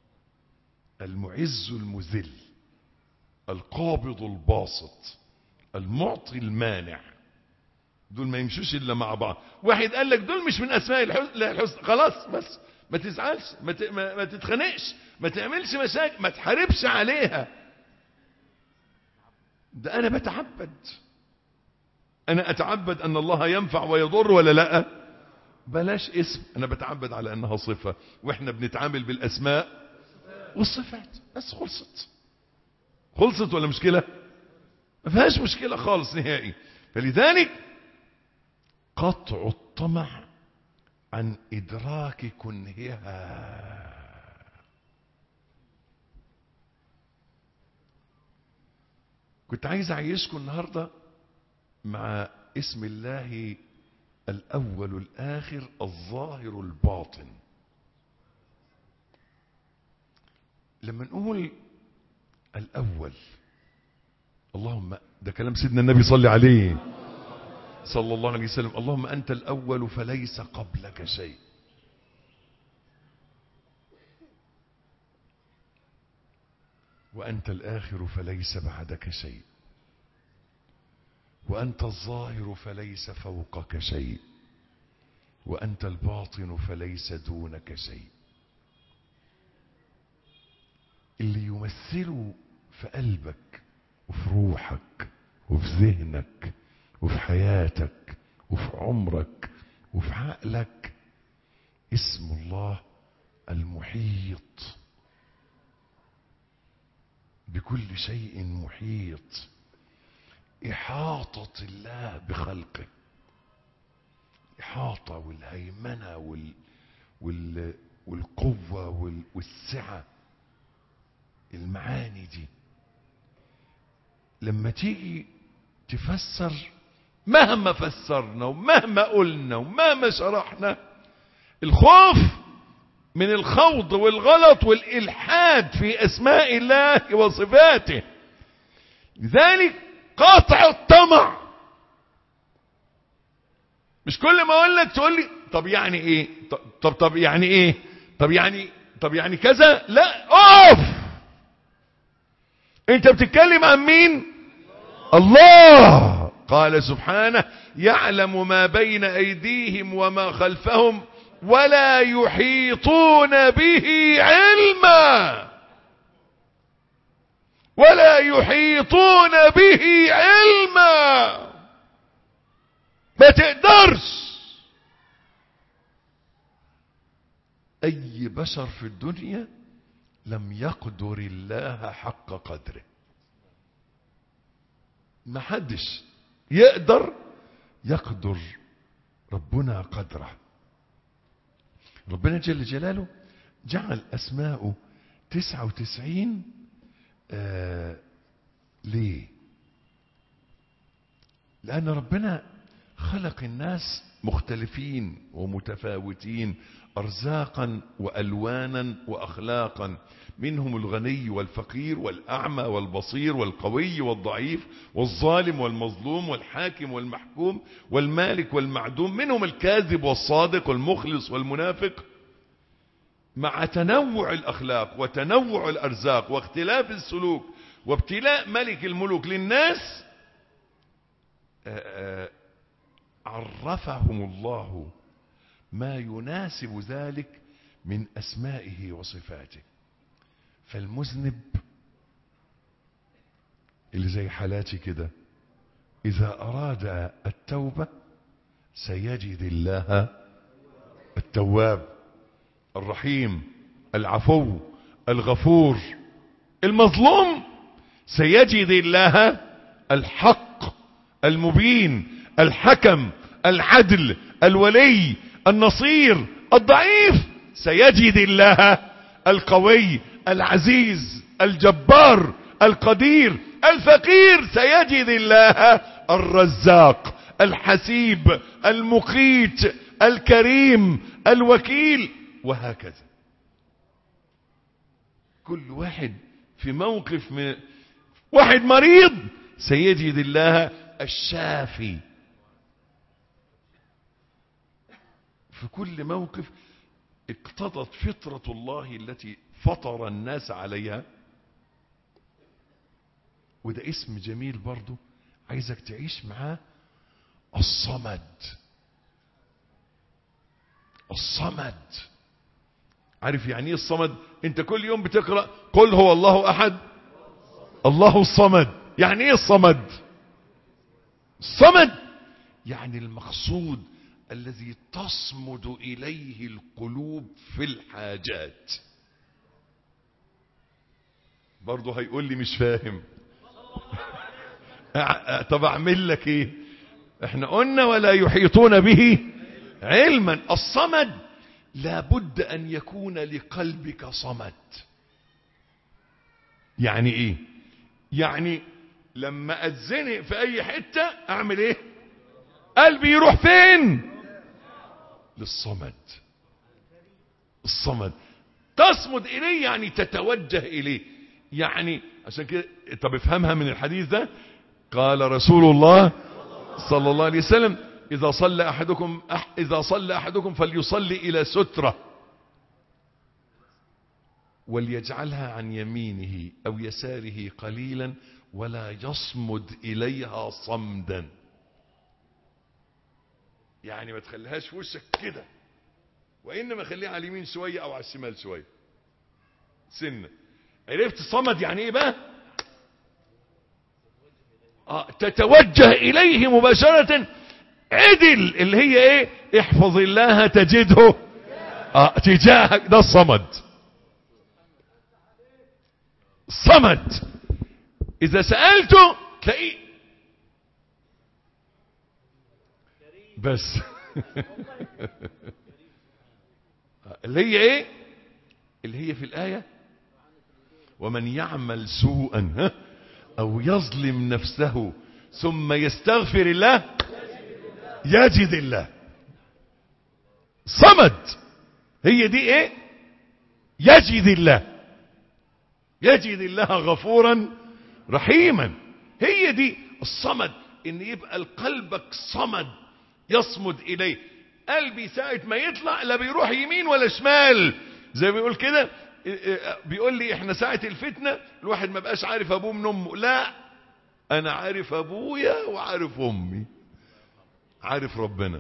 المعز المذل، القابض الباسط، المعطي المانع. دول ما يمشوش الا مع بعض. واحد قال لك دول مش من اسماء الحسنى، خلاص بس ما تزعلش، ما تتخنقش، ما تعملش مشاكل، ما تحاربش عليها. ده انا بتعبد، انا اتعبد ان الله ينفع ويضر ولا لا؟ بلاش اسم، انا بتعبد على انها صفة، واحنا بنتعامل بالاسماء والصفات بس. خلصت ولا مشكلة؟ ما فيهاش مشكلة خالص نهائي. فلذلك قطع الطمع عن ادراك كنهها. كنت عايز اعيشكم النهاردة مع اسم الله الأول الآخر الظاهر الباطن. لما نقول الأول، اللهم، ده كلام سيدنا النبي صلى عليه صلى الله عليه وسلم، اللهم أنت الأول فليس قبلك شيء، وأنت الآخر فليس بعدك شيء، وأنت الظاهر فليس فوقك شيء، وأنت الباطن فليس دونك شيء. اللي يمثله في قلبك وفي روحك وفي ذهنك وفي حياتك وفي عمرك وفي عقلك اسم الله المحيط بكل شيء، محيط، إحاطة الله بخلقه، إحاطة والهيمنة والقوة والسعة. المعاني دي لما تيجي تفسر، مهما فسرنا ومهما قلنا ومهما شرحنا، الخوف من الخوض والغلط والإلحاد في أسماء الله وصفاته. لذلك قاطع الطمع. مش كل ما اقول لك تقول لي طب يعني ايه، طب يعني ايه، طب يعني كذا. لا، اوف، انت بتتكلم عن مين؟ الله. قال سبحانه يعلم ما بين ايديهم وما خلفهم ولا يحيطون به علما، ولا يحيطون به علما. ما تقدرش اي بشر في الدنيا لم يقدر الله حق قدره. ما حدش يقدر ربنا قدره. ربنا جل جلاله جعل اسماءه 99. ليه؟ لأن ربنا خلق الناس مختلفين ومتفاوتين أرزاقا وألوانا وأخلاقا، منهم الغني والفقير والأعمى والبصير والقوي والضعيف والظالم والمظلوم والحاكم والمحكوم والمالك والمعدوم، منهم الكاذب والصادق والمخلص والمنافق. مع تنوع الأخلاق وتنوع الأرزاق واختلاف السلوك وابتلاء ملك الملوك للناس، عرفهم الله ما يناسب ذلك من أسمائه وصفاته. فالمذنب اللي زي حالاتي كده إذا أراد التوبة سيجد الله التواب الرحيم العفو الغفور. المظلوم سيجد الله الحق المبين الحكم العدل الولي النصير. الضعيف سيجد الله القوي العزيز الجبار القدير. الفقير سيجد الله الرزاق الحسيب المقيت الكريم الوكيل، وهكذا. كل واحد في موقف، من واحد مريض سيجد الله الشافي. في كل موقف اقتضت فطرة الله التي فطر الناس عليها. وده اسم جميل برضو عايزك تعيش معاه، الصمد. الصمد، عارف يعني ايه الصمد؟ انت كل يوم بتقرأ قل هو الله احد الله الصمد. يعني ايه الصمد؟ الصمد يعني المقصود الذي تصمد إليه القلوب في الحاجات. برضه هيقول لي مش فاهم. طب اعمل لك ايه؟ احنا قلنا ولا يحيطون به علما. الصمد لابد ان يكون لقلبك صمد. يعني ايه؟ يعني لما اتزنق في اي حتة اعمل ايه؟ قلبي يروح فين؟ للصمد. الصمد تصمد اليه يعني تتوجه اليه. يعني عشان كده طب افهمها من الحديث ده. قال رسول الله صلى الله عليه وسلم إذا صلى أحدكم فليصلي إلى سترة وليجعلها عن يمينه أو يساره قليلا ولا يصمد إليها صمدا. يعني ما تخليهاش في وشك كده، وإنما خليها على اليمين شوية أو على الشمال شوية سنة. عرفت صمد يعني إيه بقى؟ تتوجه إليه مباشرة. عدل اللي هي ايه؟ احفظ الله تجده تجاهك. ده الصمد. الصمد اذا سألته تلاقيه بس. اللي هي ايه؟ اللي هي في الآية ومن يعمل سوءا او يظلم نفسه ثم يستغفر الله يجد الله. صمد هي دي ايه؟ يجد الله. يجد الله غفورا رحيما. هي دي الصمد، ان يبقى قلبك صمد يصمد اليه. قلبي ساعة ما يطلع لا بيروح يمين ولا شمال. زي ما بيقول كده، بيقول لي احنا ساعة الفتنة الواحد ما بقاش عارف ابوه من امه. لا، انا عارف ابويا وعارف امي، عارف ربنا.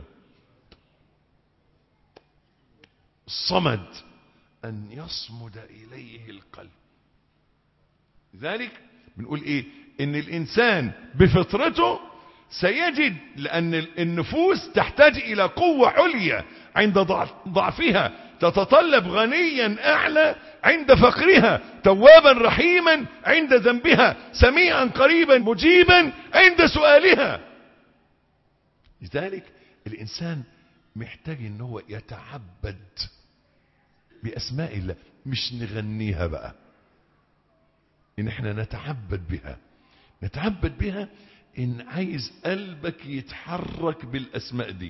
الصمد ان يصمد اليه القلب. لذلك بنقول ايه؟ ان الانسان بفطرته سيجد، لان النفوس تحتاج الى قوة عليا عند ضعفها، تتطلب غنيا اعلى عند فقرها، توابا رحيما عند ذنبها، سميعا قريبا مجيبا عند سؤالها. لذلك الانسان محتاج ان هو يتعبد باسماء الله، مش نغنيها بقى، ان احنا نتعبد بها. نتعبد بها ان عايز قلبك يتحرك بالاسماء دي.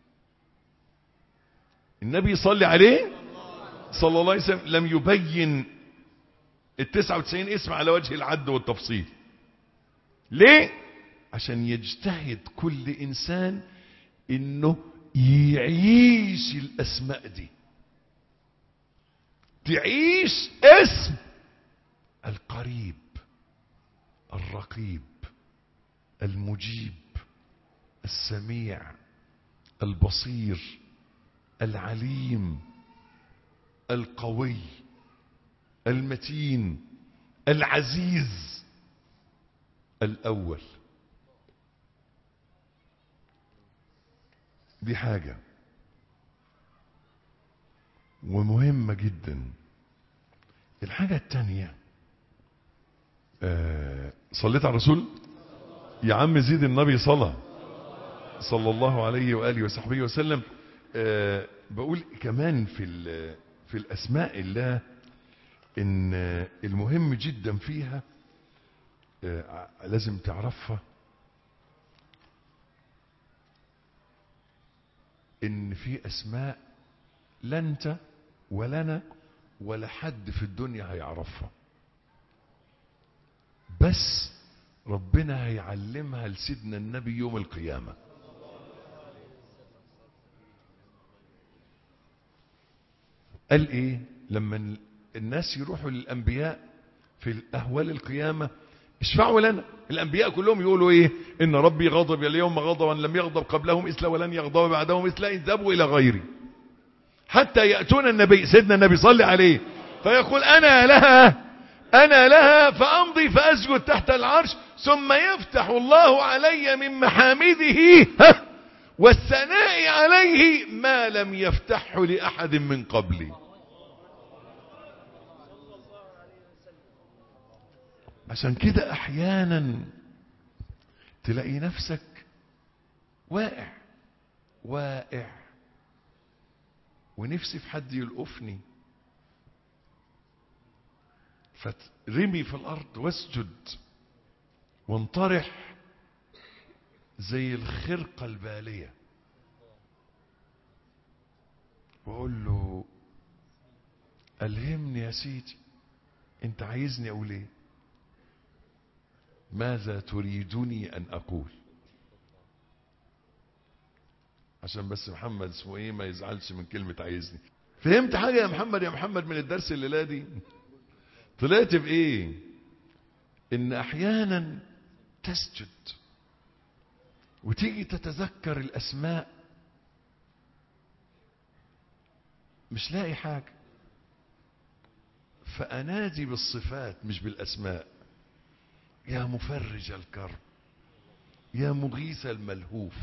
النبي صلى عليه صلى الله عليه وسلم لم يبين 99 اسم على وجه العد والتفصيل. ليه؟ عشان يجتهد كل انسان انه يعيش الاسماء دي. تعيش اسم القريب، الرقيب، المجيب، السميع، البصير، العليم، القوي، المتين، العزيز، الأول. دي حاجة ومهمة جدا. الحاجة التانية، صليت على الرسول يا عم، زيد النبي صلى الله عليه وآله وصحبه وسلم. بقول كمان في الأسماء الله إن المهم جدا فيها لازم تعرفها، إن في أسماء لا أنت ولا أنا ولا حد في الدنيا هيعرفها، بس ربنا هيعلمها لسيدنا النبي يوم القيامة. قال ايه لما الناس يروحوا للانبياء في الاهوال القيامة اشفعوا لنا؟ الانبياء كلهم يقولوا ايه؟ ان ربي غضب اليوم غضبا لم يغضب قبله مثله ولن يغضب بعده مثله، اذهبوا الى غيري حتى يأتون النبي. سيدنا النبي صلى عليه فيقول انا لها فامضي فاسجد تحت العرش، ثم يفتح الله علي من محامده والثناء عليه ما لم يفتحه لأحد من قبلي. عشان كده احيانا تلاقي نفسك واقع ونفسي في حد يلقفني، فترمي في الارض واسجد وانطرح زي الخرقة البالية واقول له الهمني يا سيدي، انت عايزني اقول ايه؟ ماذا تريدني ان اقول؟ عشان بس محمد اسمه ايه ما يزعلش من كلمة عايزني. فهمت حاجة يا محمد من الدرس الليلة دي؟ طلعت بايه؟ ان احيانا تسجد وتيجي تتذكر الاسماء مش لاقي حاجة، فانادي بالصفات مش بالاسماء. يا مفرج الكرب، يا مغيث الملهوف،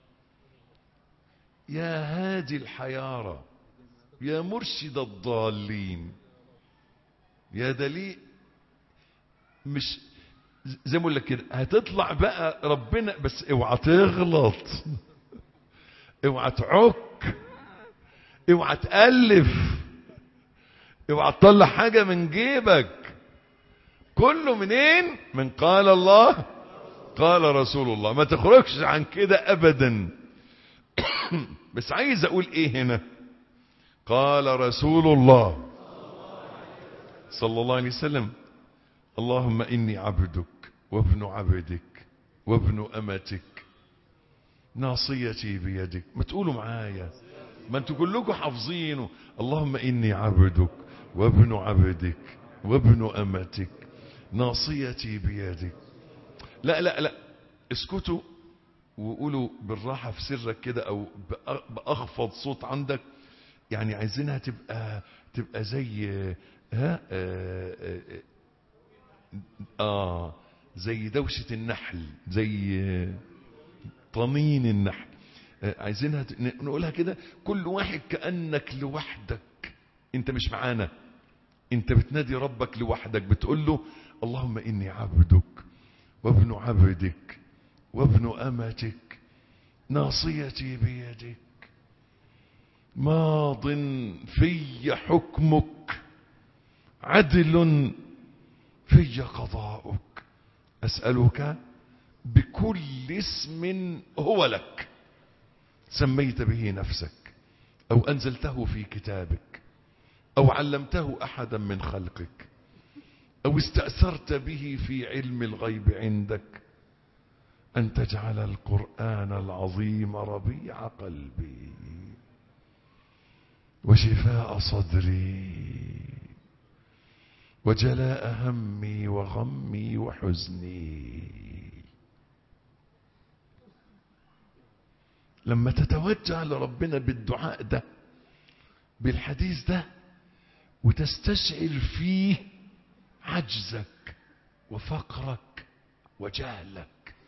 يا هادي الحيارى، يا مرشد الضالين، يا دليل. مش زي ما اقول لك كده هتطلع بقى ربنا، بس اوعى تغلط، اوعى تعك، اوعى تألف، اوعى تطلع حاجة من جيبك. كله منين؟ من قال الله قال رسول الله، ما تخرجش عن كده ابدا. بس عايز اقول ايه هنا؟ قال رسول الله صلى الله عليه وسلم اللهم اني عبدك وابن عبدك وابن امتك ناصيتي بيدك. ما تقولوا معايا، ما انتوا كلكم حافظينه. اللهم اني عبدك وابن عبدك وابن امتك ناصيتي بيدك. لا لا لا، اسكتوا وقولوا بالراحة في سرك كده او باخفض صوت عندك. يعني عايزينها تبقى زي زي دوشة النحل، زي طنين النحل. عايزينها نقولها كده كل واحد كأنك لوحدك، انت مش معانا، انت بتنادي ربك لوحدك، بتقول له اللهم اني عبدك وابن عبدك وابن امتك ناصيتي بيدك ماض في حكمك عدل في قضاؤك أسألك بكل اسم هو لك سميت به نفسك أو أنزلته في كتابك أو علمته أحدا من خلقك أو استأثرت به في علم الغيب عندك أن تجعل القرآن العظيم ربيع قلبي وشفاء صدري وجلاء همي وغمي وحزني. لما تتوجه لربنا بالدعاء ده بالحديث ده وتستشعر فيه عجزك وفقرك وجهلك،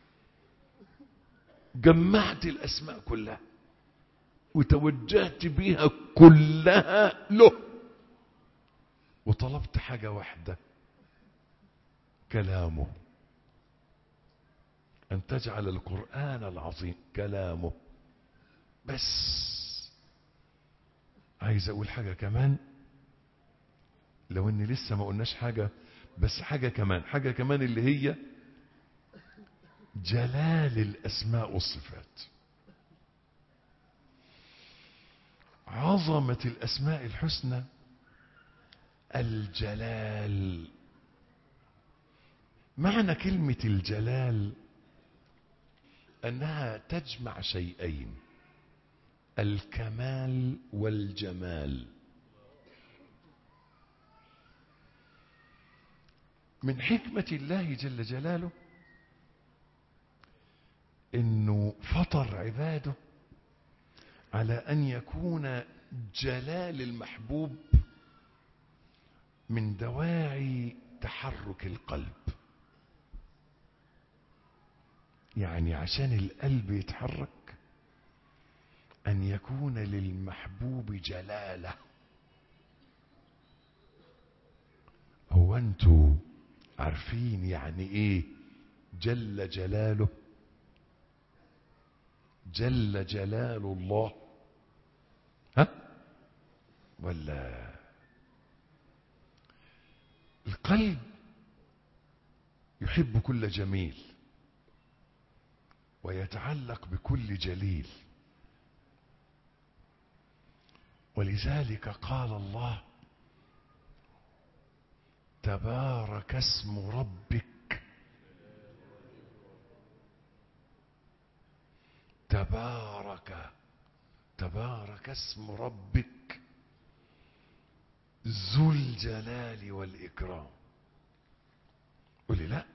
جمعت الأسماء كلها وتوجهت بها كلها له وطلبت حاجة واحدة، كلامه، أن تجعل القرآن العظيم كلامه. بس عايز أقول حاجة كمان، لو إني لسه ما قلناش حاجة، بس حاجة كمان اللي هي جلال الأسماء والصفات، عظمة الأسماء الحسنى، الجلال. معنى كلمة الجلال أنها تجمع شيئين، الكمال والجمال. من حكمة الله جل جلاله إنه فطر عباده على أن يكون جلال المحبوب من دواعي تحرك القلب. يعني عشان القلب يتحرك أن يكون للمحبوب جلالة. هو أنتوا عارفين يعني إيه جل جلاله؟ جل جلال الله، ها؟ ولا القلب يحب كل جميل ويتعلق بكل جليل، ولذلك قال الله تبارك اسم ربك. تبارك اسم ربك ذو الجلال والإكرام. قل لي لا،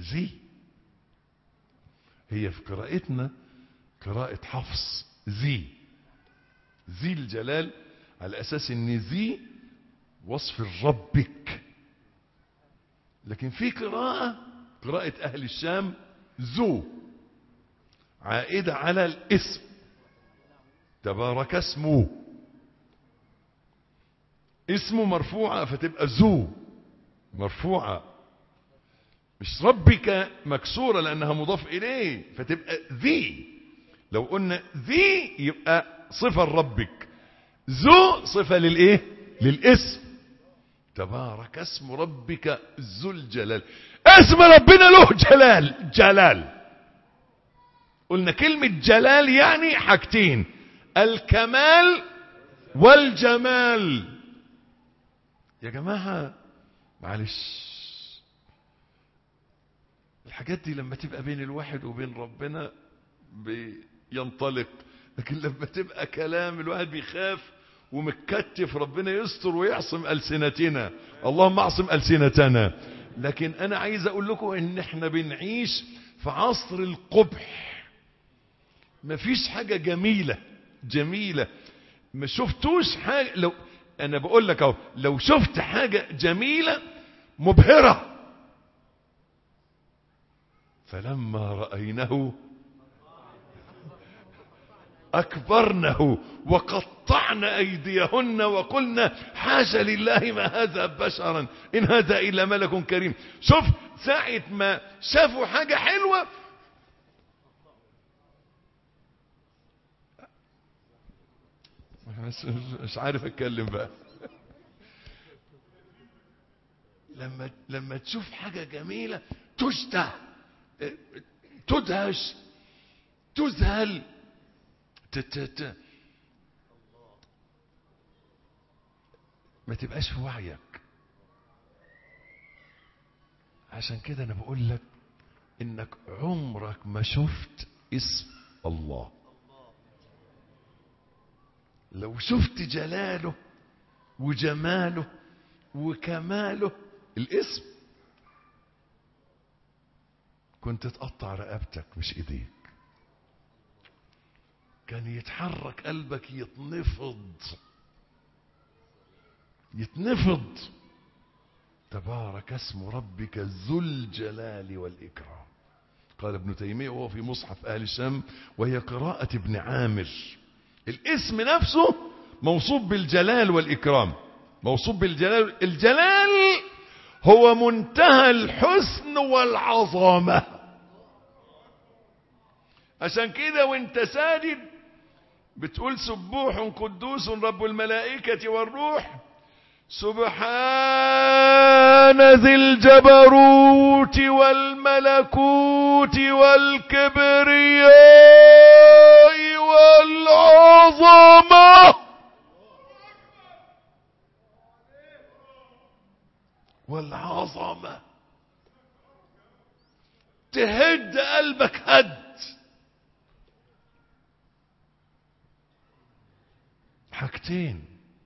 هي في قراءتنا قراءة حفص ذي الجلال، على أساس ان ذي وصف ربك. لكن في قراءة أهل الشام ذو، عائدة على الاسم. تبارك اسمه، اسمه مرفوعة فتبقى ذو مرفوعة، مش ربك مكسورة لأنها مضاف إليه فتبقى ذي. لو قلنا ذي يبقى صفة لربك، ذو صفة للإيه؟ للاسم. تبارك اسم ربك ذو الجلال. اسم ربنا له جلال. قلنا كلمة جلال يعني حاجتين، الكمال والجمال. يا جماعة معلش، الحاجات دي لما تبقى بين الواحد وبين ربنا بينطلق، لكن لما تبقى كلام الواحد بيخاف ومتكتف، ربنا يستر ويعصم ألسنتنا، اللهم اعصم ألسنتنا. لكن أنا عايز أقول لكم إن احنا بنعيش في عصر القبح. مفيش حاجة جميلة ما شفتوش حاجة. لو أنا بقول لك أهو، لو شفت حاجة جميلة مبهرة، فلما رأينه أكبرنه وقطعن أيديهن وقلنا حاشا لله ما هذا بشرا إن هذا إلا ملك كريم. شوف ساعة ما شافوا حاجة حلوة مش عارف أتكلم بقى. لما تشوف حاجة جميلة تشتهى، تدهش، تذهل، ما تبقاش في وعيك. عشان كده انا بقول لك انك عمرك ما شفت اسم الله. لو شفت جلاله وجماله وكماله الاسم، كنت تقطع رقبتك مش ايديك. كان يتحرك قلبك، يتنفض. تبارك اسم ربك ذو الجلال والإكرام. قال ابن تيمية وهو في مصحف أهل الشام وهي قراءة ابن عامر، الاسم نفسه موصوف بالجلال والإكرام، موصوف بالجلال. الجلال هو منتهى الحسن والعظمة. عشان كده وانت ساجد بتقول سبوح قدوس رب الملائكة والروح سبحان ذي الجبروت والملكوت والكبرياء والعظمة. تهد قلبك هد. حاجتين،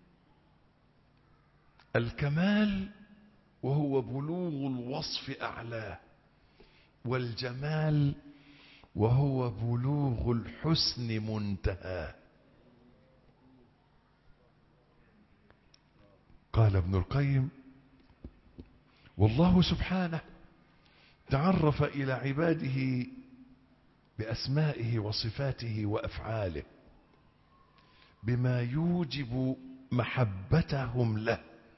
الكمال وهو بلوغ الوصف أعلاه، والجمال وهو بلوغ الحسن منتهاه. قال ابن القيم والله سبحانه تعرف إلى عباده بأسمائه وصفاته وأفعاله، بما يوجب محبتهم له.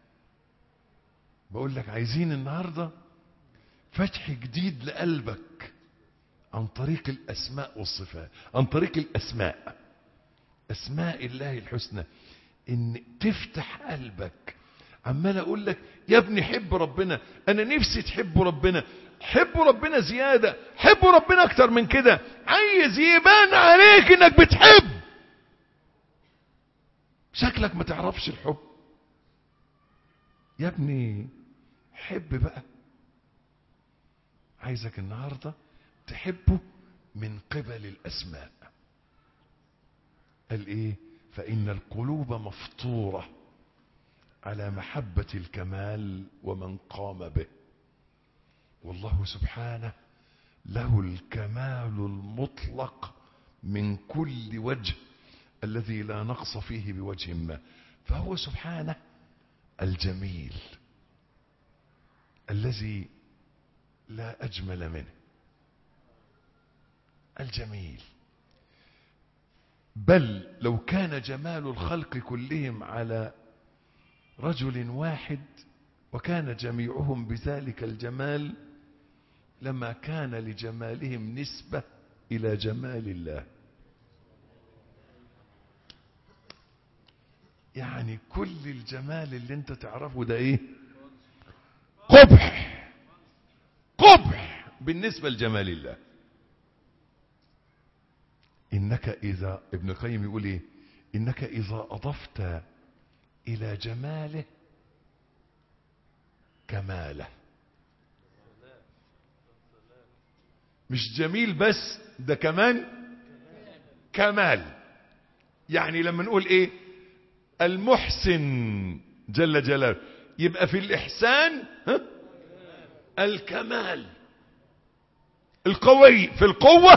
بقول لك عايزين النهاردة فتح جديد لقلبك عن طريق الأسماء والصفات، عن طريق الأسماء، أسماء الله الحسنى، إن تفتح قلبك. عمال أقول لك يا ابني حب ربنا، أنا نفسي تحبوا ربنا، حبوا ربنا زيادة، حبوا ربنا أكتر من كده. عايز يبان عليك إنك بتحب، شكلك ما تعرفش الحب. يا ابني حب بقى. عايزك النهاردة تحبه من قبل الأسماء. قال إيه؟ فإن القلوب مفطورة على محبة الكمال ومن قام به. والله سبحانه له الكمال المطلق من كل وجه الذي لا نقص فيه بوجه ما. فهو سبحانه الجميل الذي لا أجمل منه، الجميل. بل لو كان جمال الخلق كلهم على رجل واحد وكان جميعهم بذلك الجمال لما كان لجمالهم نسبة إلى جمال الله. يعني كل الجمال اللي انت تعرفه ده ايه؟ قبح، قبح بالنسبة لجمال الله. إنك إذا، ابن القيم يقول إيه؟ إنك إذا أضفت إلى جماله كماله. مش جميل بس، ده كمان كمال. يعني لما نقول إيه؟ المحسن جل جلاله، يبقى في الإحسان الكمال. القوي في القوة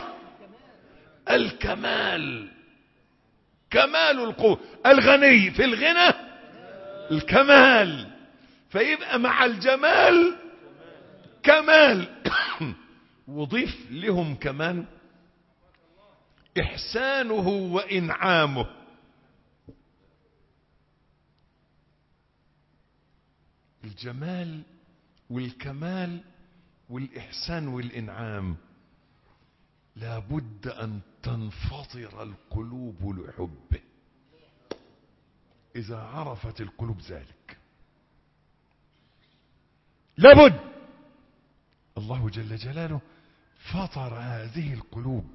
الكمال، كمال القوة. الغني في الغنى الكمال. فيبقى مع الجمال كمال. وضيف لهم كمان إحسانه وإنعامه. الجمال والكمال والإحسان والإنعام لا بد أن تنفطر القلوب لحبه. إذا عرفت القلوب ذلك لابد. الله جل جلاله فطر هذه القلوب،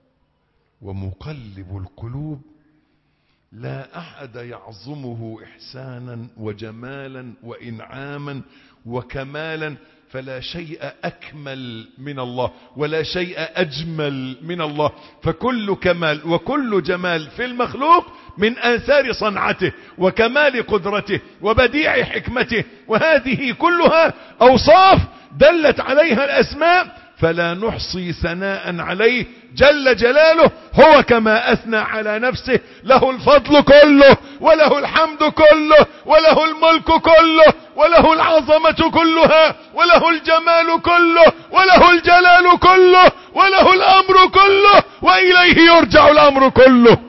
ومقلب القلوب لا أحد يعظمه إحسانا وجمالا وإنعاما وكمالا. فلا شيء أكمل من الله ولا شيء أجمل من الله. فكل كمال وكل جمال في المخلوق من آثار صنعته وكمال قدرته وبديع حكمته. وهذه كلها أوصاف دلت عليها الأسماء فلا نحصي ثناء عليه جل جلاله. هو كما أثنى على نفسه له الفضل كله وله الحمد كله وله الملك كله وله العظمة كلها وله الجمال كله وله الجلال كله وله الأمر كله وإليه يرجع الأمر كله.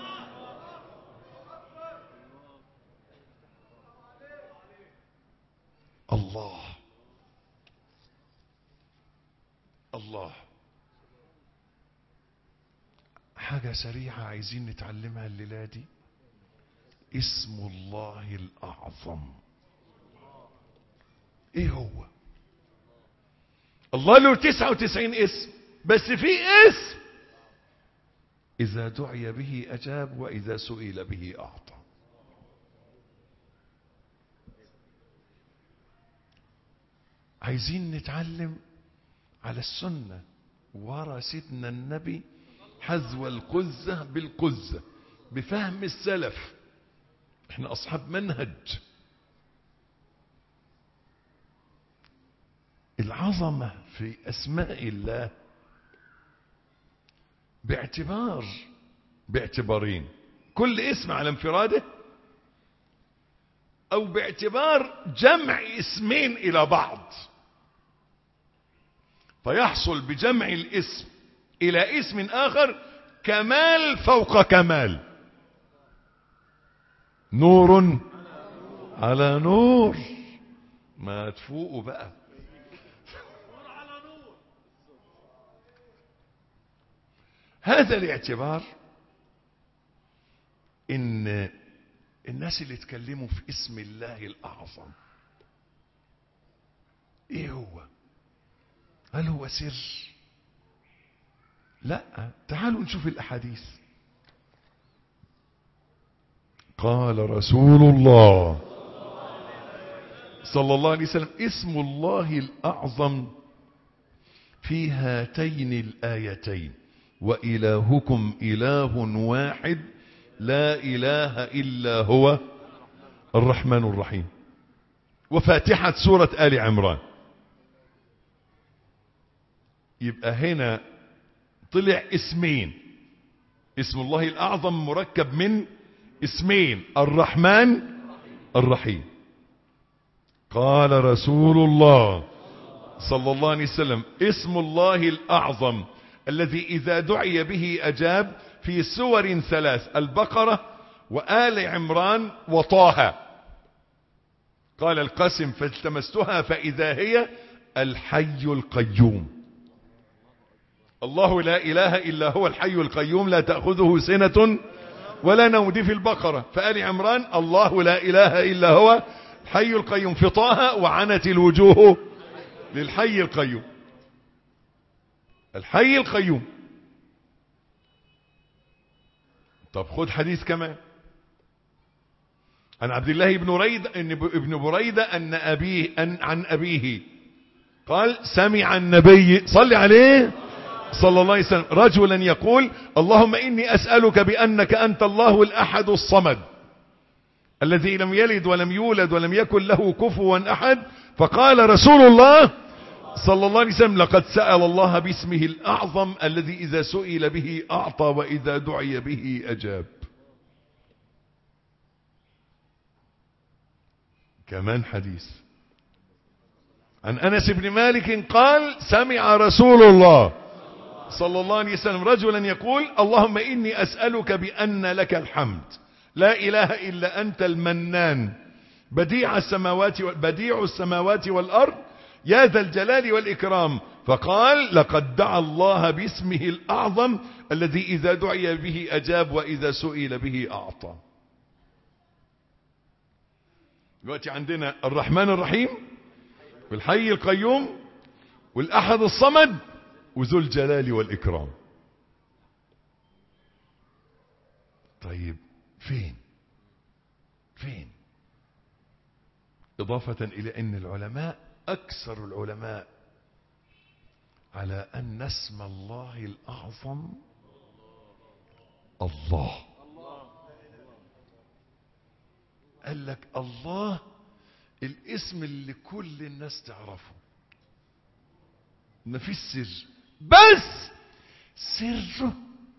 الله الله. حاجة سريعة عايزين نتعلمها الليلة دي. اسم الله الأعظم ايه هو؟ الله له 99 اسم، بس في اسم إذا دعي به أجاب وإذا سئل به أعطى. عايزين نتعلم على السنة ورا سيدنا النبي حذو القزة بالقزة بفهم السلف. احنا أصحاب منهج. العظمة في أسماء الله باعتبارين: كل اسم على انفراده، أو باعتبار جمع اسمين إلى بعض، فيحصل بجمع الاسم إلى اسم آخر كمال فوق كمال. نور على نور. ما تفوقوا بقى. هذا الاعتبار ان الناس اللي اتكلموا في اسم الله الأعظم ايه هو؟ هل هو سر؟ لا، تعالوا نشوف الأحاديث. قال رسول الله صلى الله عليه وسلم: اسم الله الأعظم في هاتين الآيتين: وإلهكم إله واحد لا إله إلا هو الرحمن الرحيم. وفاتحة سورة آل عمران. يبقى هنا طلع اسمين. اسم الله الأعظم مركب من اسمين: الرحمن الرحيم. قال رسول الله صلى الله عليه وسلم: اسم الله الأعظم الذي إذا دعي به أجاب في سور ثلاث: البقرة وآل عمران وطه. قال القاسم: فالتمستها فإذا هي الحي القيوم. الله لا إله إلا هو الحي القيوم لا تأخذه سنة ولا نوم، دي في البقرة. فآل عمران: الله لا إله إلا هو الحي القيوم. في طه: وعنت الوجوه للحي القيوم. الحي القيوم. طب خد حديث كمان عن عبد الله بن بريدة عن أبيه قال: سمع النبي صلى عليه صلى الله عليه وسلم رجلا يقول: اللهم إني أسألك بأنك أنت الله الأحد الصمد الذي لم يلد ولم يولد ولم يكن له كفوا أحد. فقال رسول الله صلى الله عليه وسلم: لقد سأل الله باسمه الأعظم الذي إذا سئل به أعطى وإذا دعي به أجاب. كمان حديث عن أنس بن مالك قال: سمع رسول الله صلى الله عليه وسلم رجلا يقول: اللهم إني أسألك بأن لك الحمد لا إله إلا أنت المنان بديع السماوات والأرض يا ذا الجلال والإكرام. فقال: لقد دعا الله باسمه الأعظم الذي إذا دعي به أجاب وإذا سئل به أعطى. دلوقتي عندنا الرحمن الرحيم والحي القيوم والأحد الصمد وذو الجلال والإكرام. طيب فين إضافة إلى أن العلماء أكثر العلماء على أن اسم الله الأعظم الله. قال لك الله الاسم اللي كل الناس تعرفه، ما فيش سر، بس سره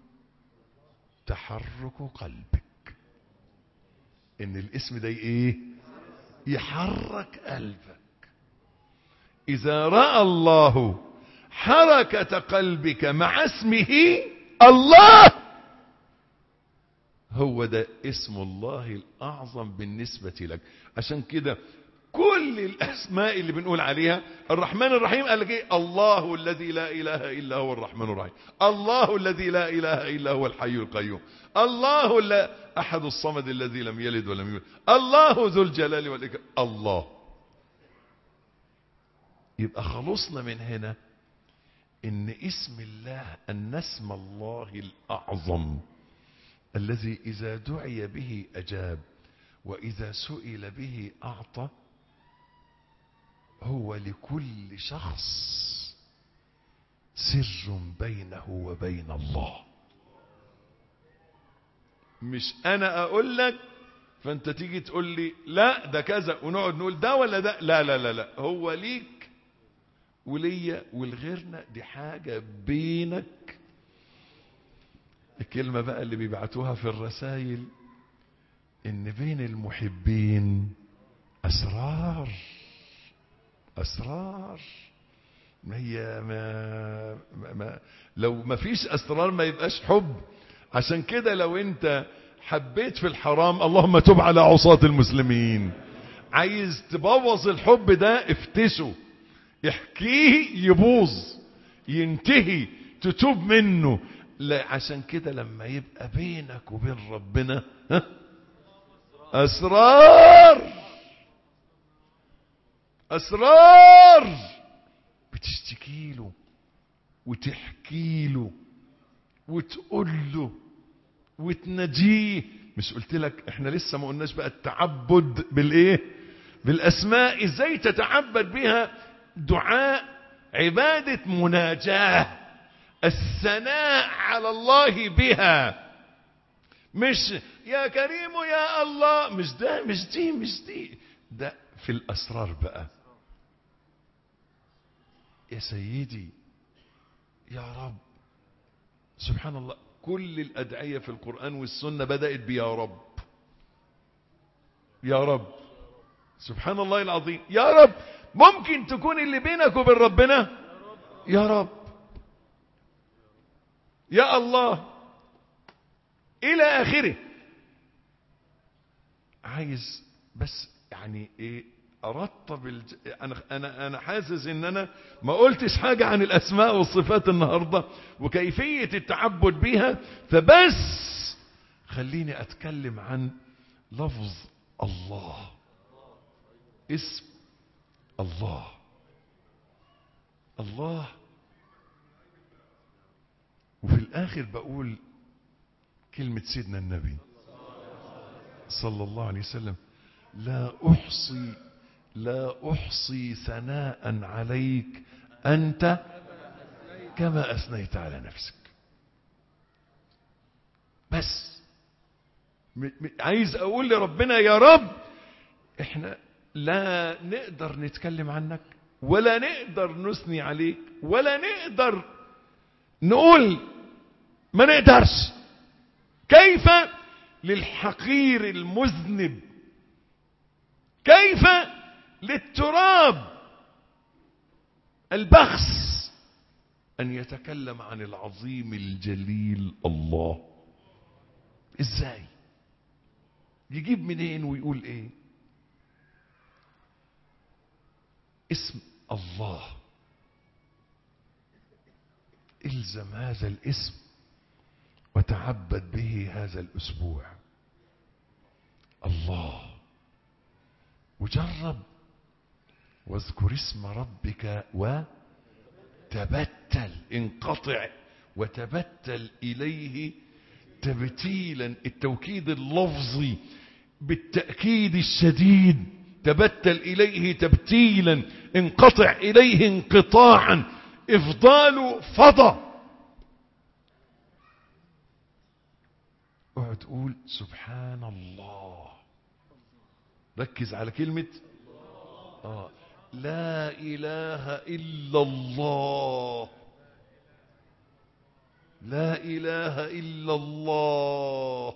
تحرك قلبك. ان الاسم ده ايه؟ يحرك قلبك. اذا رأى الله حركة قلبك مع اسمه الله، هو ده اسم الله الأعظم بالنسبة لك. عشان كده كل الأسماء اللي بنقول عليها الرحمن الرحيم قال لك ايه؟ الله الذي لا إله إلا هو الرحمن الرحيم، الله الذي لا إله إلا هو الحي القيوم، الله أحد الصمد الذي لم يلد ولم يولد، الله ذو الجلال والإكرام. الله. يبقى خلصنا من هنا ان اسم الله، ان اسم الله الأعظم الذي إذا دعي به أجاب وإذا سئل به أعطى، هو لكل شخص سر بينه وبين الله. مش أنا أقول لك فأنت تيجي تقول لي لا ده كذا ونقعد نقول ده ولا ده. لا لا لا لا، هو ليك وليا والغيرنا، دي حاجة بينك. الكلمة بقى اللي بيبعتوها في الرسائل ان بين المحبين اسرار. ما هي لو ما فيش اسرار ما يبقاش حب. عشان كده لو انت حبيت في الحرام، اللهم تب على عصاة المسلمين. عايز تبوظ الحب ده، افتشه، احكيه يبوظ، ينتهي، تتوب منه. لا، عشان كده لما يبقى بينك وبين ربنا أسرار بتشتكي له وتحكي له وتقول له وتنجيه. مش قلت لك احنا لسه ما قلناش بقى التعبد بالايه؟ بالاسماء. ازاي تتعبد بها؟ دعاء، عبادة، مناجاة، الثناء على الله بها. مش يا كريم يا الله، مش ده، مش دي، ده في الاسرار بقى. يا سيدي يا رب. سبحان الله، كل الأدعية في القرآن والسنة بدأت بيا رب. يا رب، سبحان الله العظيم. يا رب ممكن تكون اللي بينك وبين ربنا يا رب، يا الله، إلى آخره. عايز بس يعني إيه؟ أرطب أنا حاسس إن أنا ما قلتش حاجة عن الأسماء والصفات النهاردة وكيفية التعبد بها، فبس خليني أتكلم عن لفظ الله، اسم الله. الله، وفي الآخر بقول كلمة سيدنا النبي صلى الله عليه وسلم: لا أحصي ثناء عليك أنت كما أثنيت على نفسك. بس عايز أقول لربنا يا رب، احنا لا نقدر نتكلم عنك، ولا نقدر نثني عليك، ولا نقدر نقول، ما نقدرش. كيف للحقير المذنب، كيف للتراب البخس أن يتكلم عن العظيم الجليل الله؟ إزاي؟ يجيب منين ويقول إيه؟ اسم الله، الزم هذا الاسم وتعبد به هذا الأسبوع. الله، وجرب واذكر اسم ربك وتبتل، انقطع وتبتل إليه تبتيلا. التوكيد اللفظي بالتأكيد الشديد، تبتل إليه تبتيلا، انقطع إليه انقطاعا، إفضال فضى. اقعد تقول سبحان الله، ركز على كلمة لا إله إلا الله، لا إله إلا الله.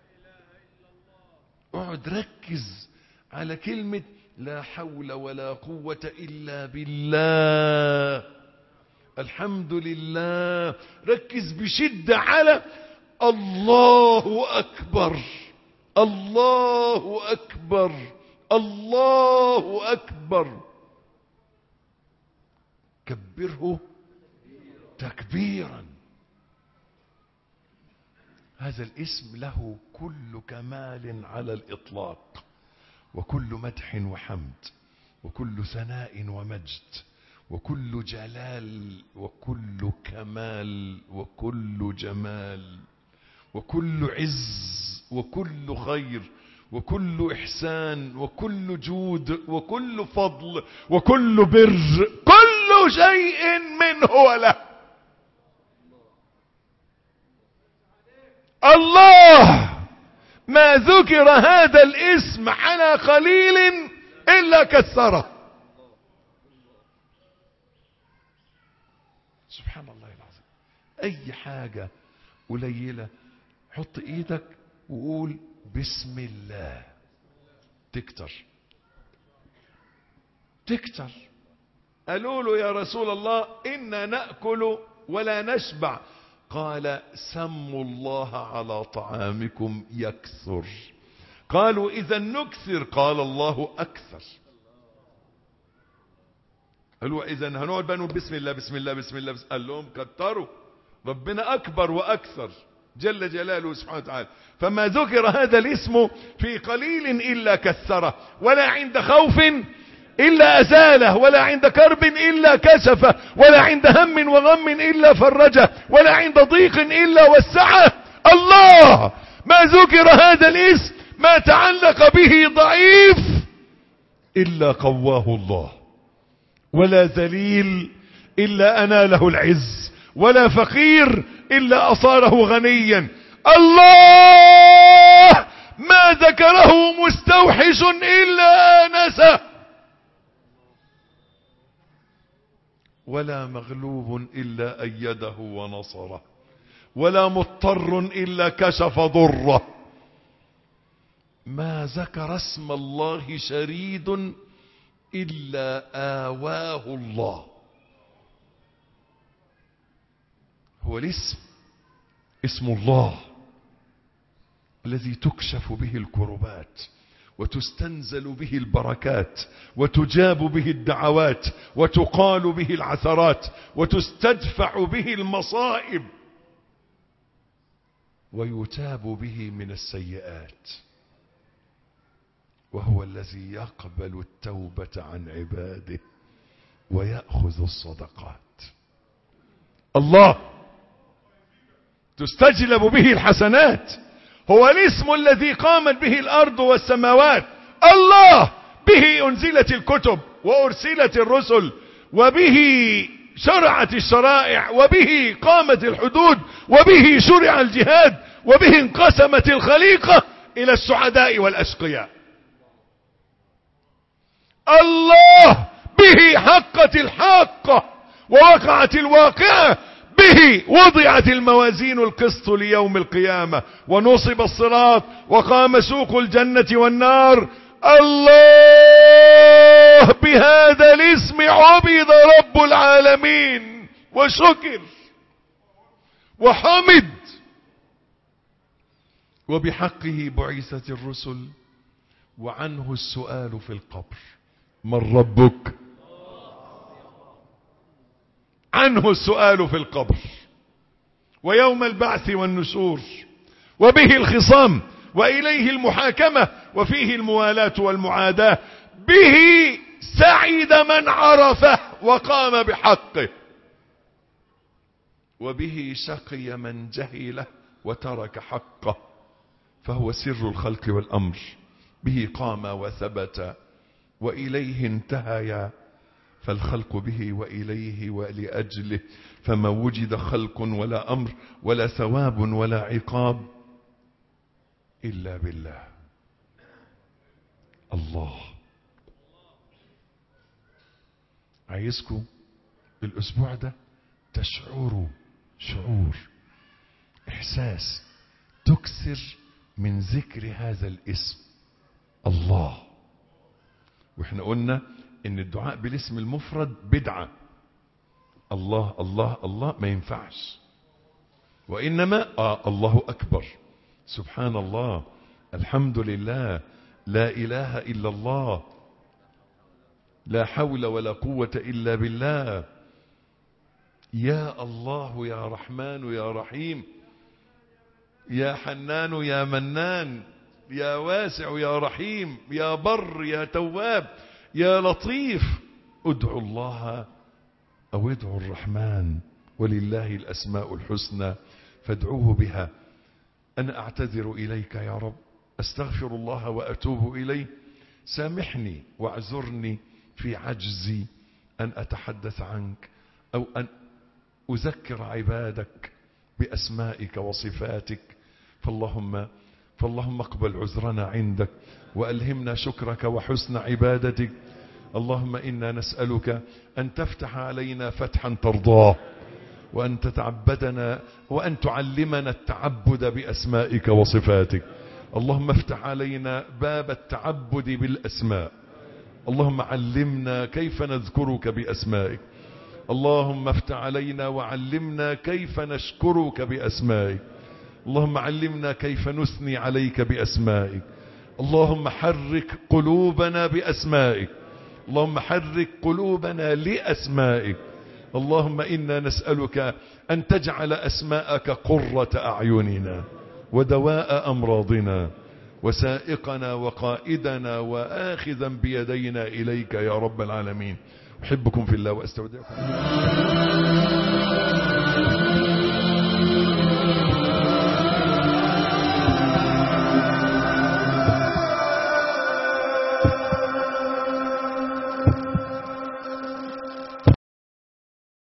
اقعد ركز على كلمة لا حول ولا قوة إلا بالله، الحمد لله. ركز بشدة على الله أكبر، الله أكبر، الله أكبر. كبره تكبيرا. هذا الاسم له كل كمال على الإطلاق، وكل مدح وحمد، وكل ثناء ومجد، وكل جلال، وكل كمال، وكل جمال، وكل عز، وكل خير، وكل إحسان، وكل جود، وكل فضل، وكل بر، كل شيء منه وله. الله ما ذكر هذا الاسم على قليل إلا كسره. سبحان الله العظيم. أي حاجة قليلة حط ايدك وقول بسم الله، تكتر تكتر. قالوا له يا رسول الله إنا نأكل ولا نشبع، قال سموا الله على طعامكم يكثر. قالوا إذا نكثر، قال الله أكثر. قالوا إذا هنقعد بقى نقول بسم الله بسم الله بسم الله، قال لهم كتروا، ربنا أكبر وأكثر جل جلاله سبحانه وتعالى. فما ذكر هذا الاسم في قليل إلا كثره، ولا عند خوف إلا أزاله، ولا عند كرب إلا كشفه، ولا عند هم وغم إلا فرجه، ولا عند ضيق إلا وسعه. الله ما ذكر هذا الاسم ما تعلق به ضعيف إلا قواه الله، ولا ذليل إلا أناله العز، ولا فقير إلا أصاره غنيا. الله ما ذكره مستوحش إلا آنسه، ولا مغلوب إلا أيده ونصره، ولا مضطر إلا كشف ضره. ما ذكر اسم الله شريد إلا آواه الله. هو الاسم اسم الله الذي تكشف به الكربات، وتستنزل به البركات، وتجاب به الدعوات، وتقال به العثرات، وتستدفع به المصائب، ويتاب به من السيئات. وهو الذي يقبل التوبة عن عباده ويأخذ الصدقات. الله تستجلب به الحسنات. هو الاسم الذي قامت به الأرض والسماوات. الله به أنزلت الكتب وأرسلت الرسل، وبه شرعت الشرائع، وبه قامت الحدود، وبه شرع الجهاد، وبه انقسمت الخليقة إلى السعداء والأشقياء. الله به حقت الحاقة ووقعت الواقعة، به وضعت الموازين القسط ليوم القيامة، ونصب الصراط، وقام سوق الجنة والنار. الله بهذا الاسم عبد رب العالمين وشكر وحمد، وبحقه بعثت الرسل، وعنه السؤال في القبر: من ربك؟ عنه السؤال في القبر ويوم البعث والنشور، وبه الخصام، وإليه المحاكمة، وفيه الموالاة والمعاداة. به سعد من عرفه وقام بحقه، وبه شقي من جهله وترك حقه، فهو سر الخلق والأمر. به قام وثبت وإليه انتهى، فالخلق به وإليه ولأجله، فما وجد خلق ولا أمر ولا ثواب ولا عقاب إلا بالله. الله عايزكم الأسبوع ده تشعروا شعور، إحساس، تكثر من ذكر هذا الاسم الله. واحنا قلنا ان الدعاء بالاسم المفرد بدعة. الله الله الله ما ينفعش، وإنما الله أكبر، سبحان الله، الحمد لله، لا إله إلا الله، لا حول ولا قوة إلا بالله، يا الله يا رحمن يا رحيم، يا حنان يا منان، يا واسع يا رحيم، يا بر يا تواب، يا لطيف. ادعوا الله أو ادعوا الرحمن، ولله الأسماء الحسنى فادعوه بها. أنا أعتذر إليك يا رب، أستغفر الله وأتوب إليه، سامحني واعذرني في عجزي أن أتحدث عنك أو أن أذكر عبادك بأسمائك وصفاتك. فاللهم اقبل عذرنا عندك، وألهمنا شكرك وحسن عبادتك. اللهم إنا نسألك أن تفتح علينا فتحا ترضاه، وأن تتعبدنا وأن تعلمنا التعبد بأسمائك وصفاتك. اللهم افتح علينا باب التعبد بالأسماء. اللهم علمنا كيف نذكرك بأسمائك، اللهم افتح علينا وعلمنا كيف نشكرك بأسمائك. اللهم علمنا كيف نثني عليك بأسمائك. اللهم حرك قلوبنا بأسمائك. اللهم حرك قلوبنا لأسمائك. اللهم إنا نسألك أن تجعل أسماءك قرة أعيننا ودواء أمراضنا وسائقنا وقائدنا وآخذا بيدينا إليك يا رب العالمين. أحبكم في الله وأستودعكم.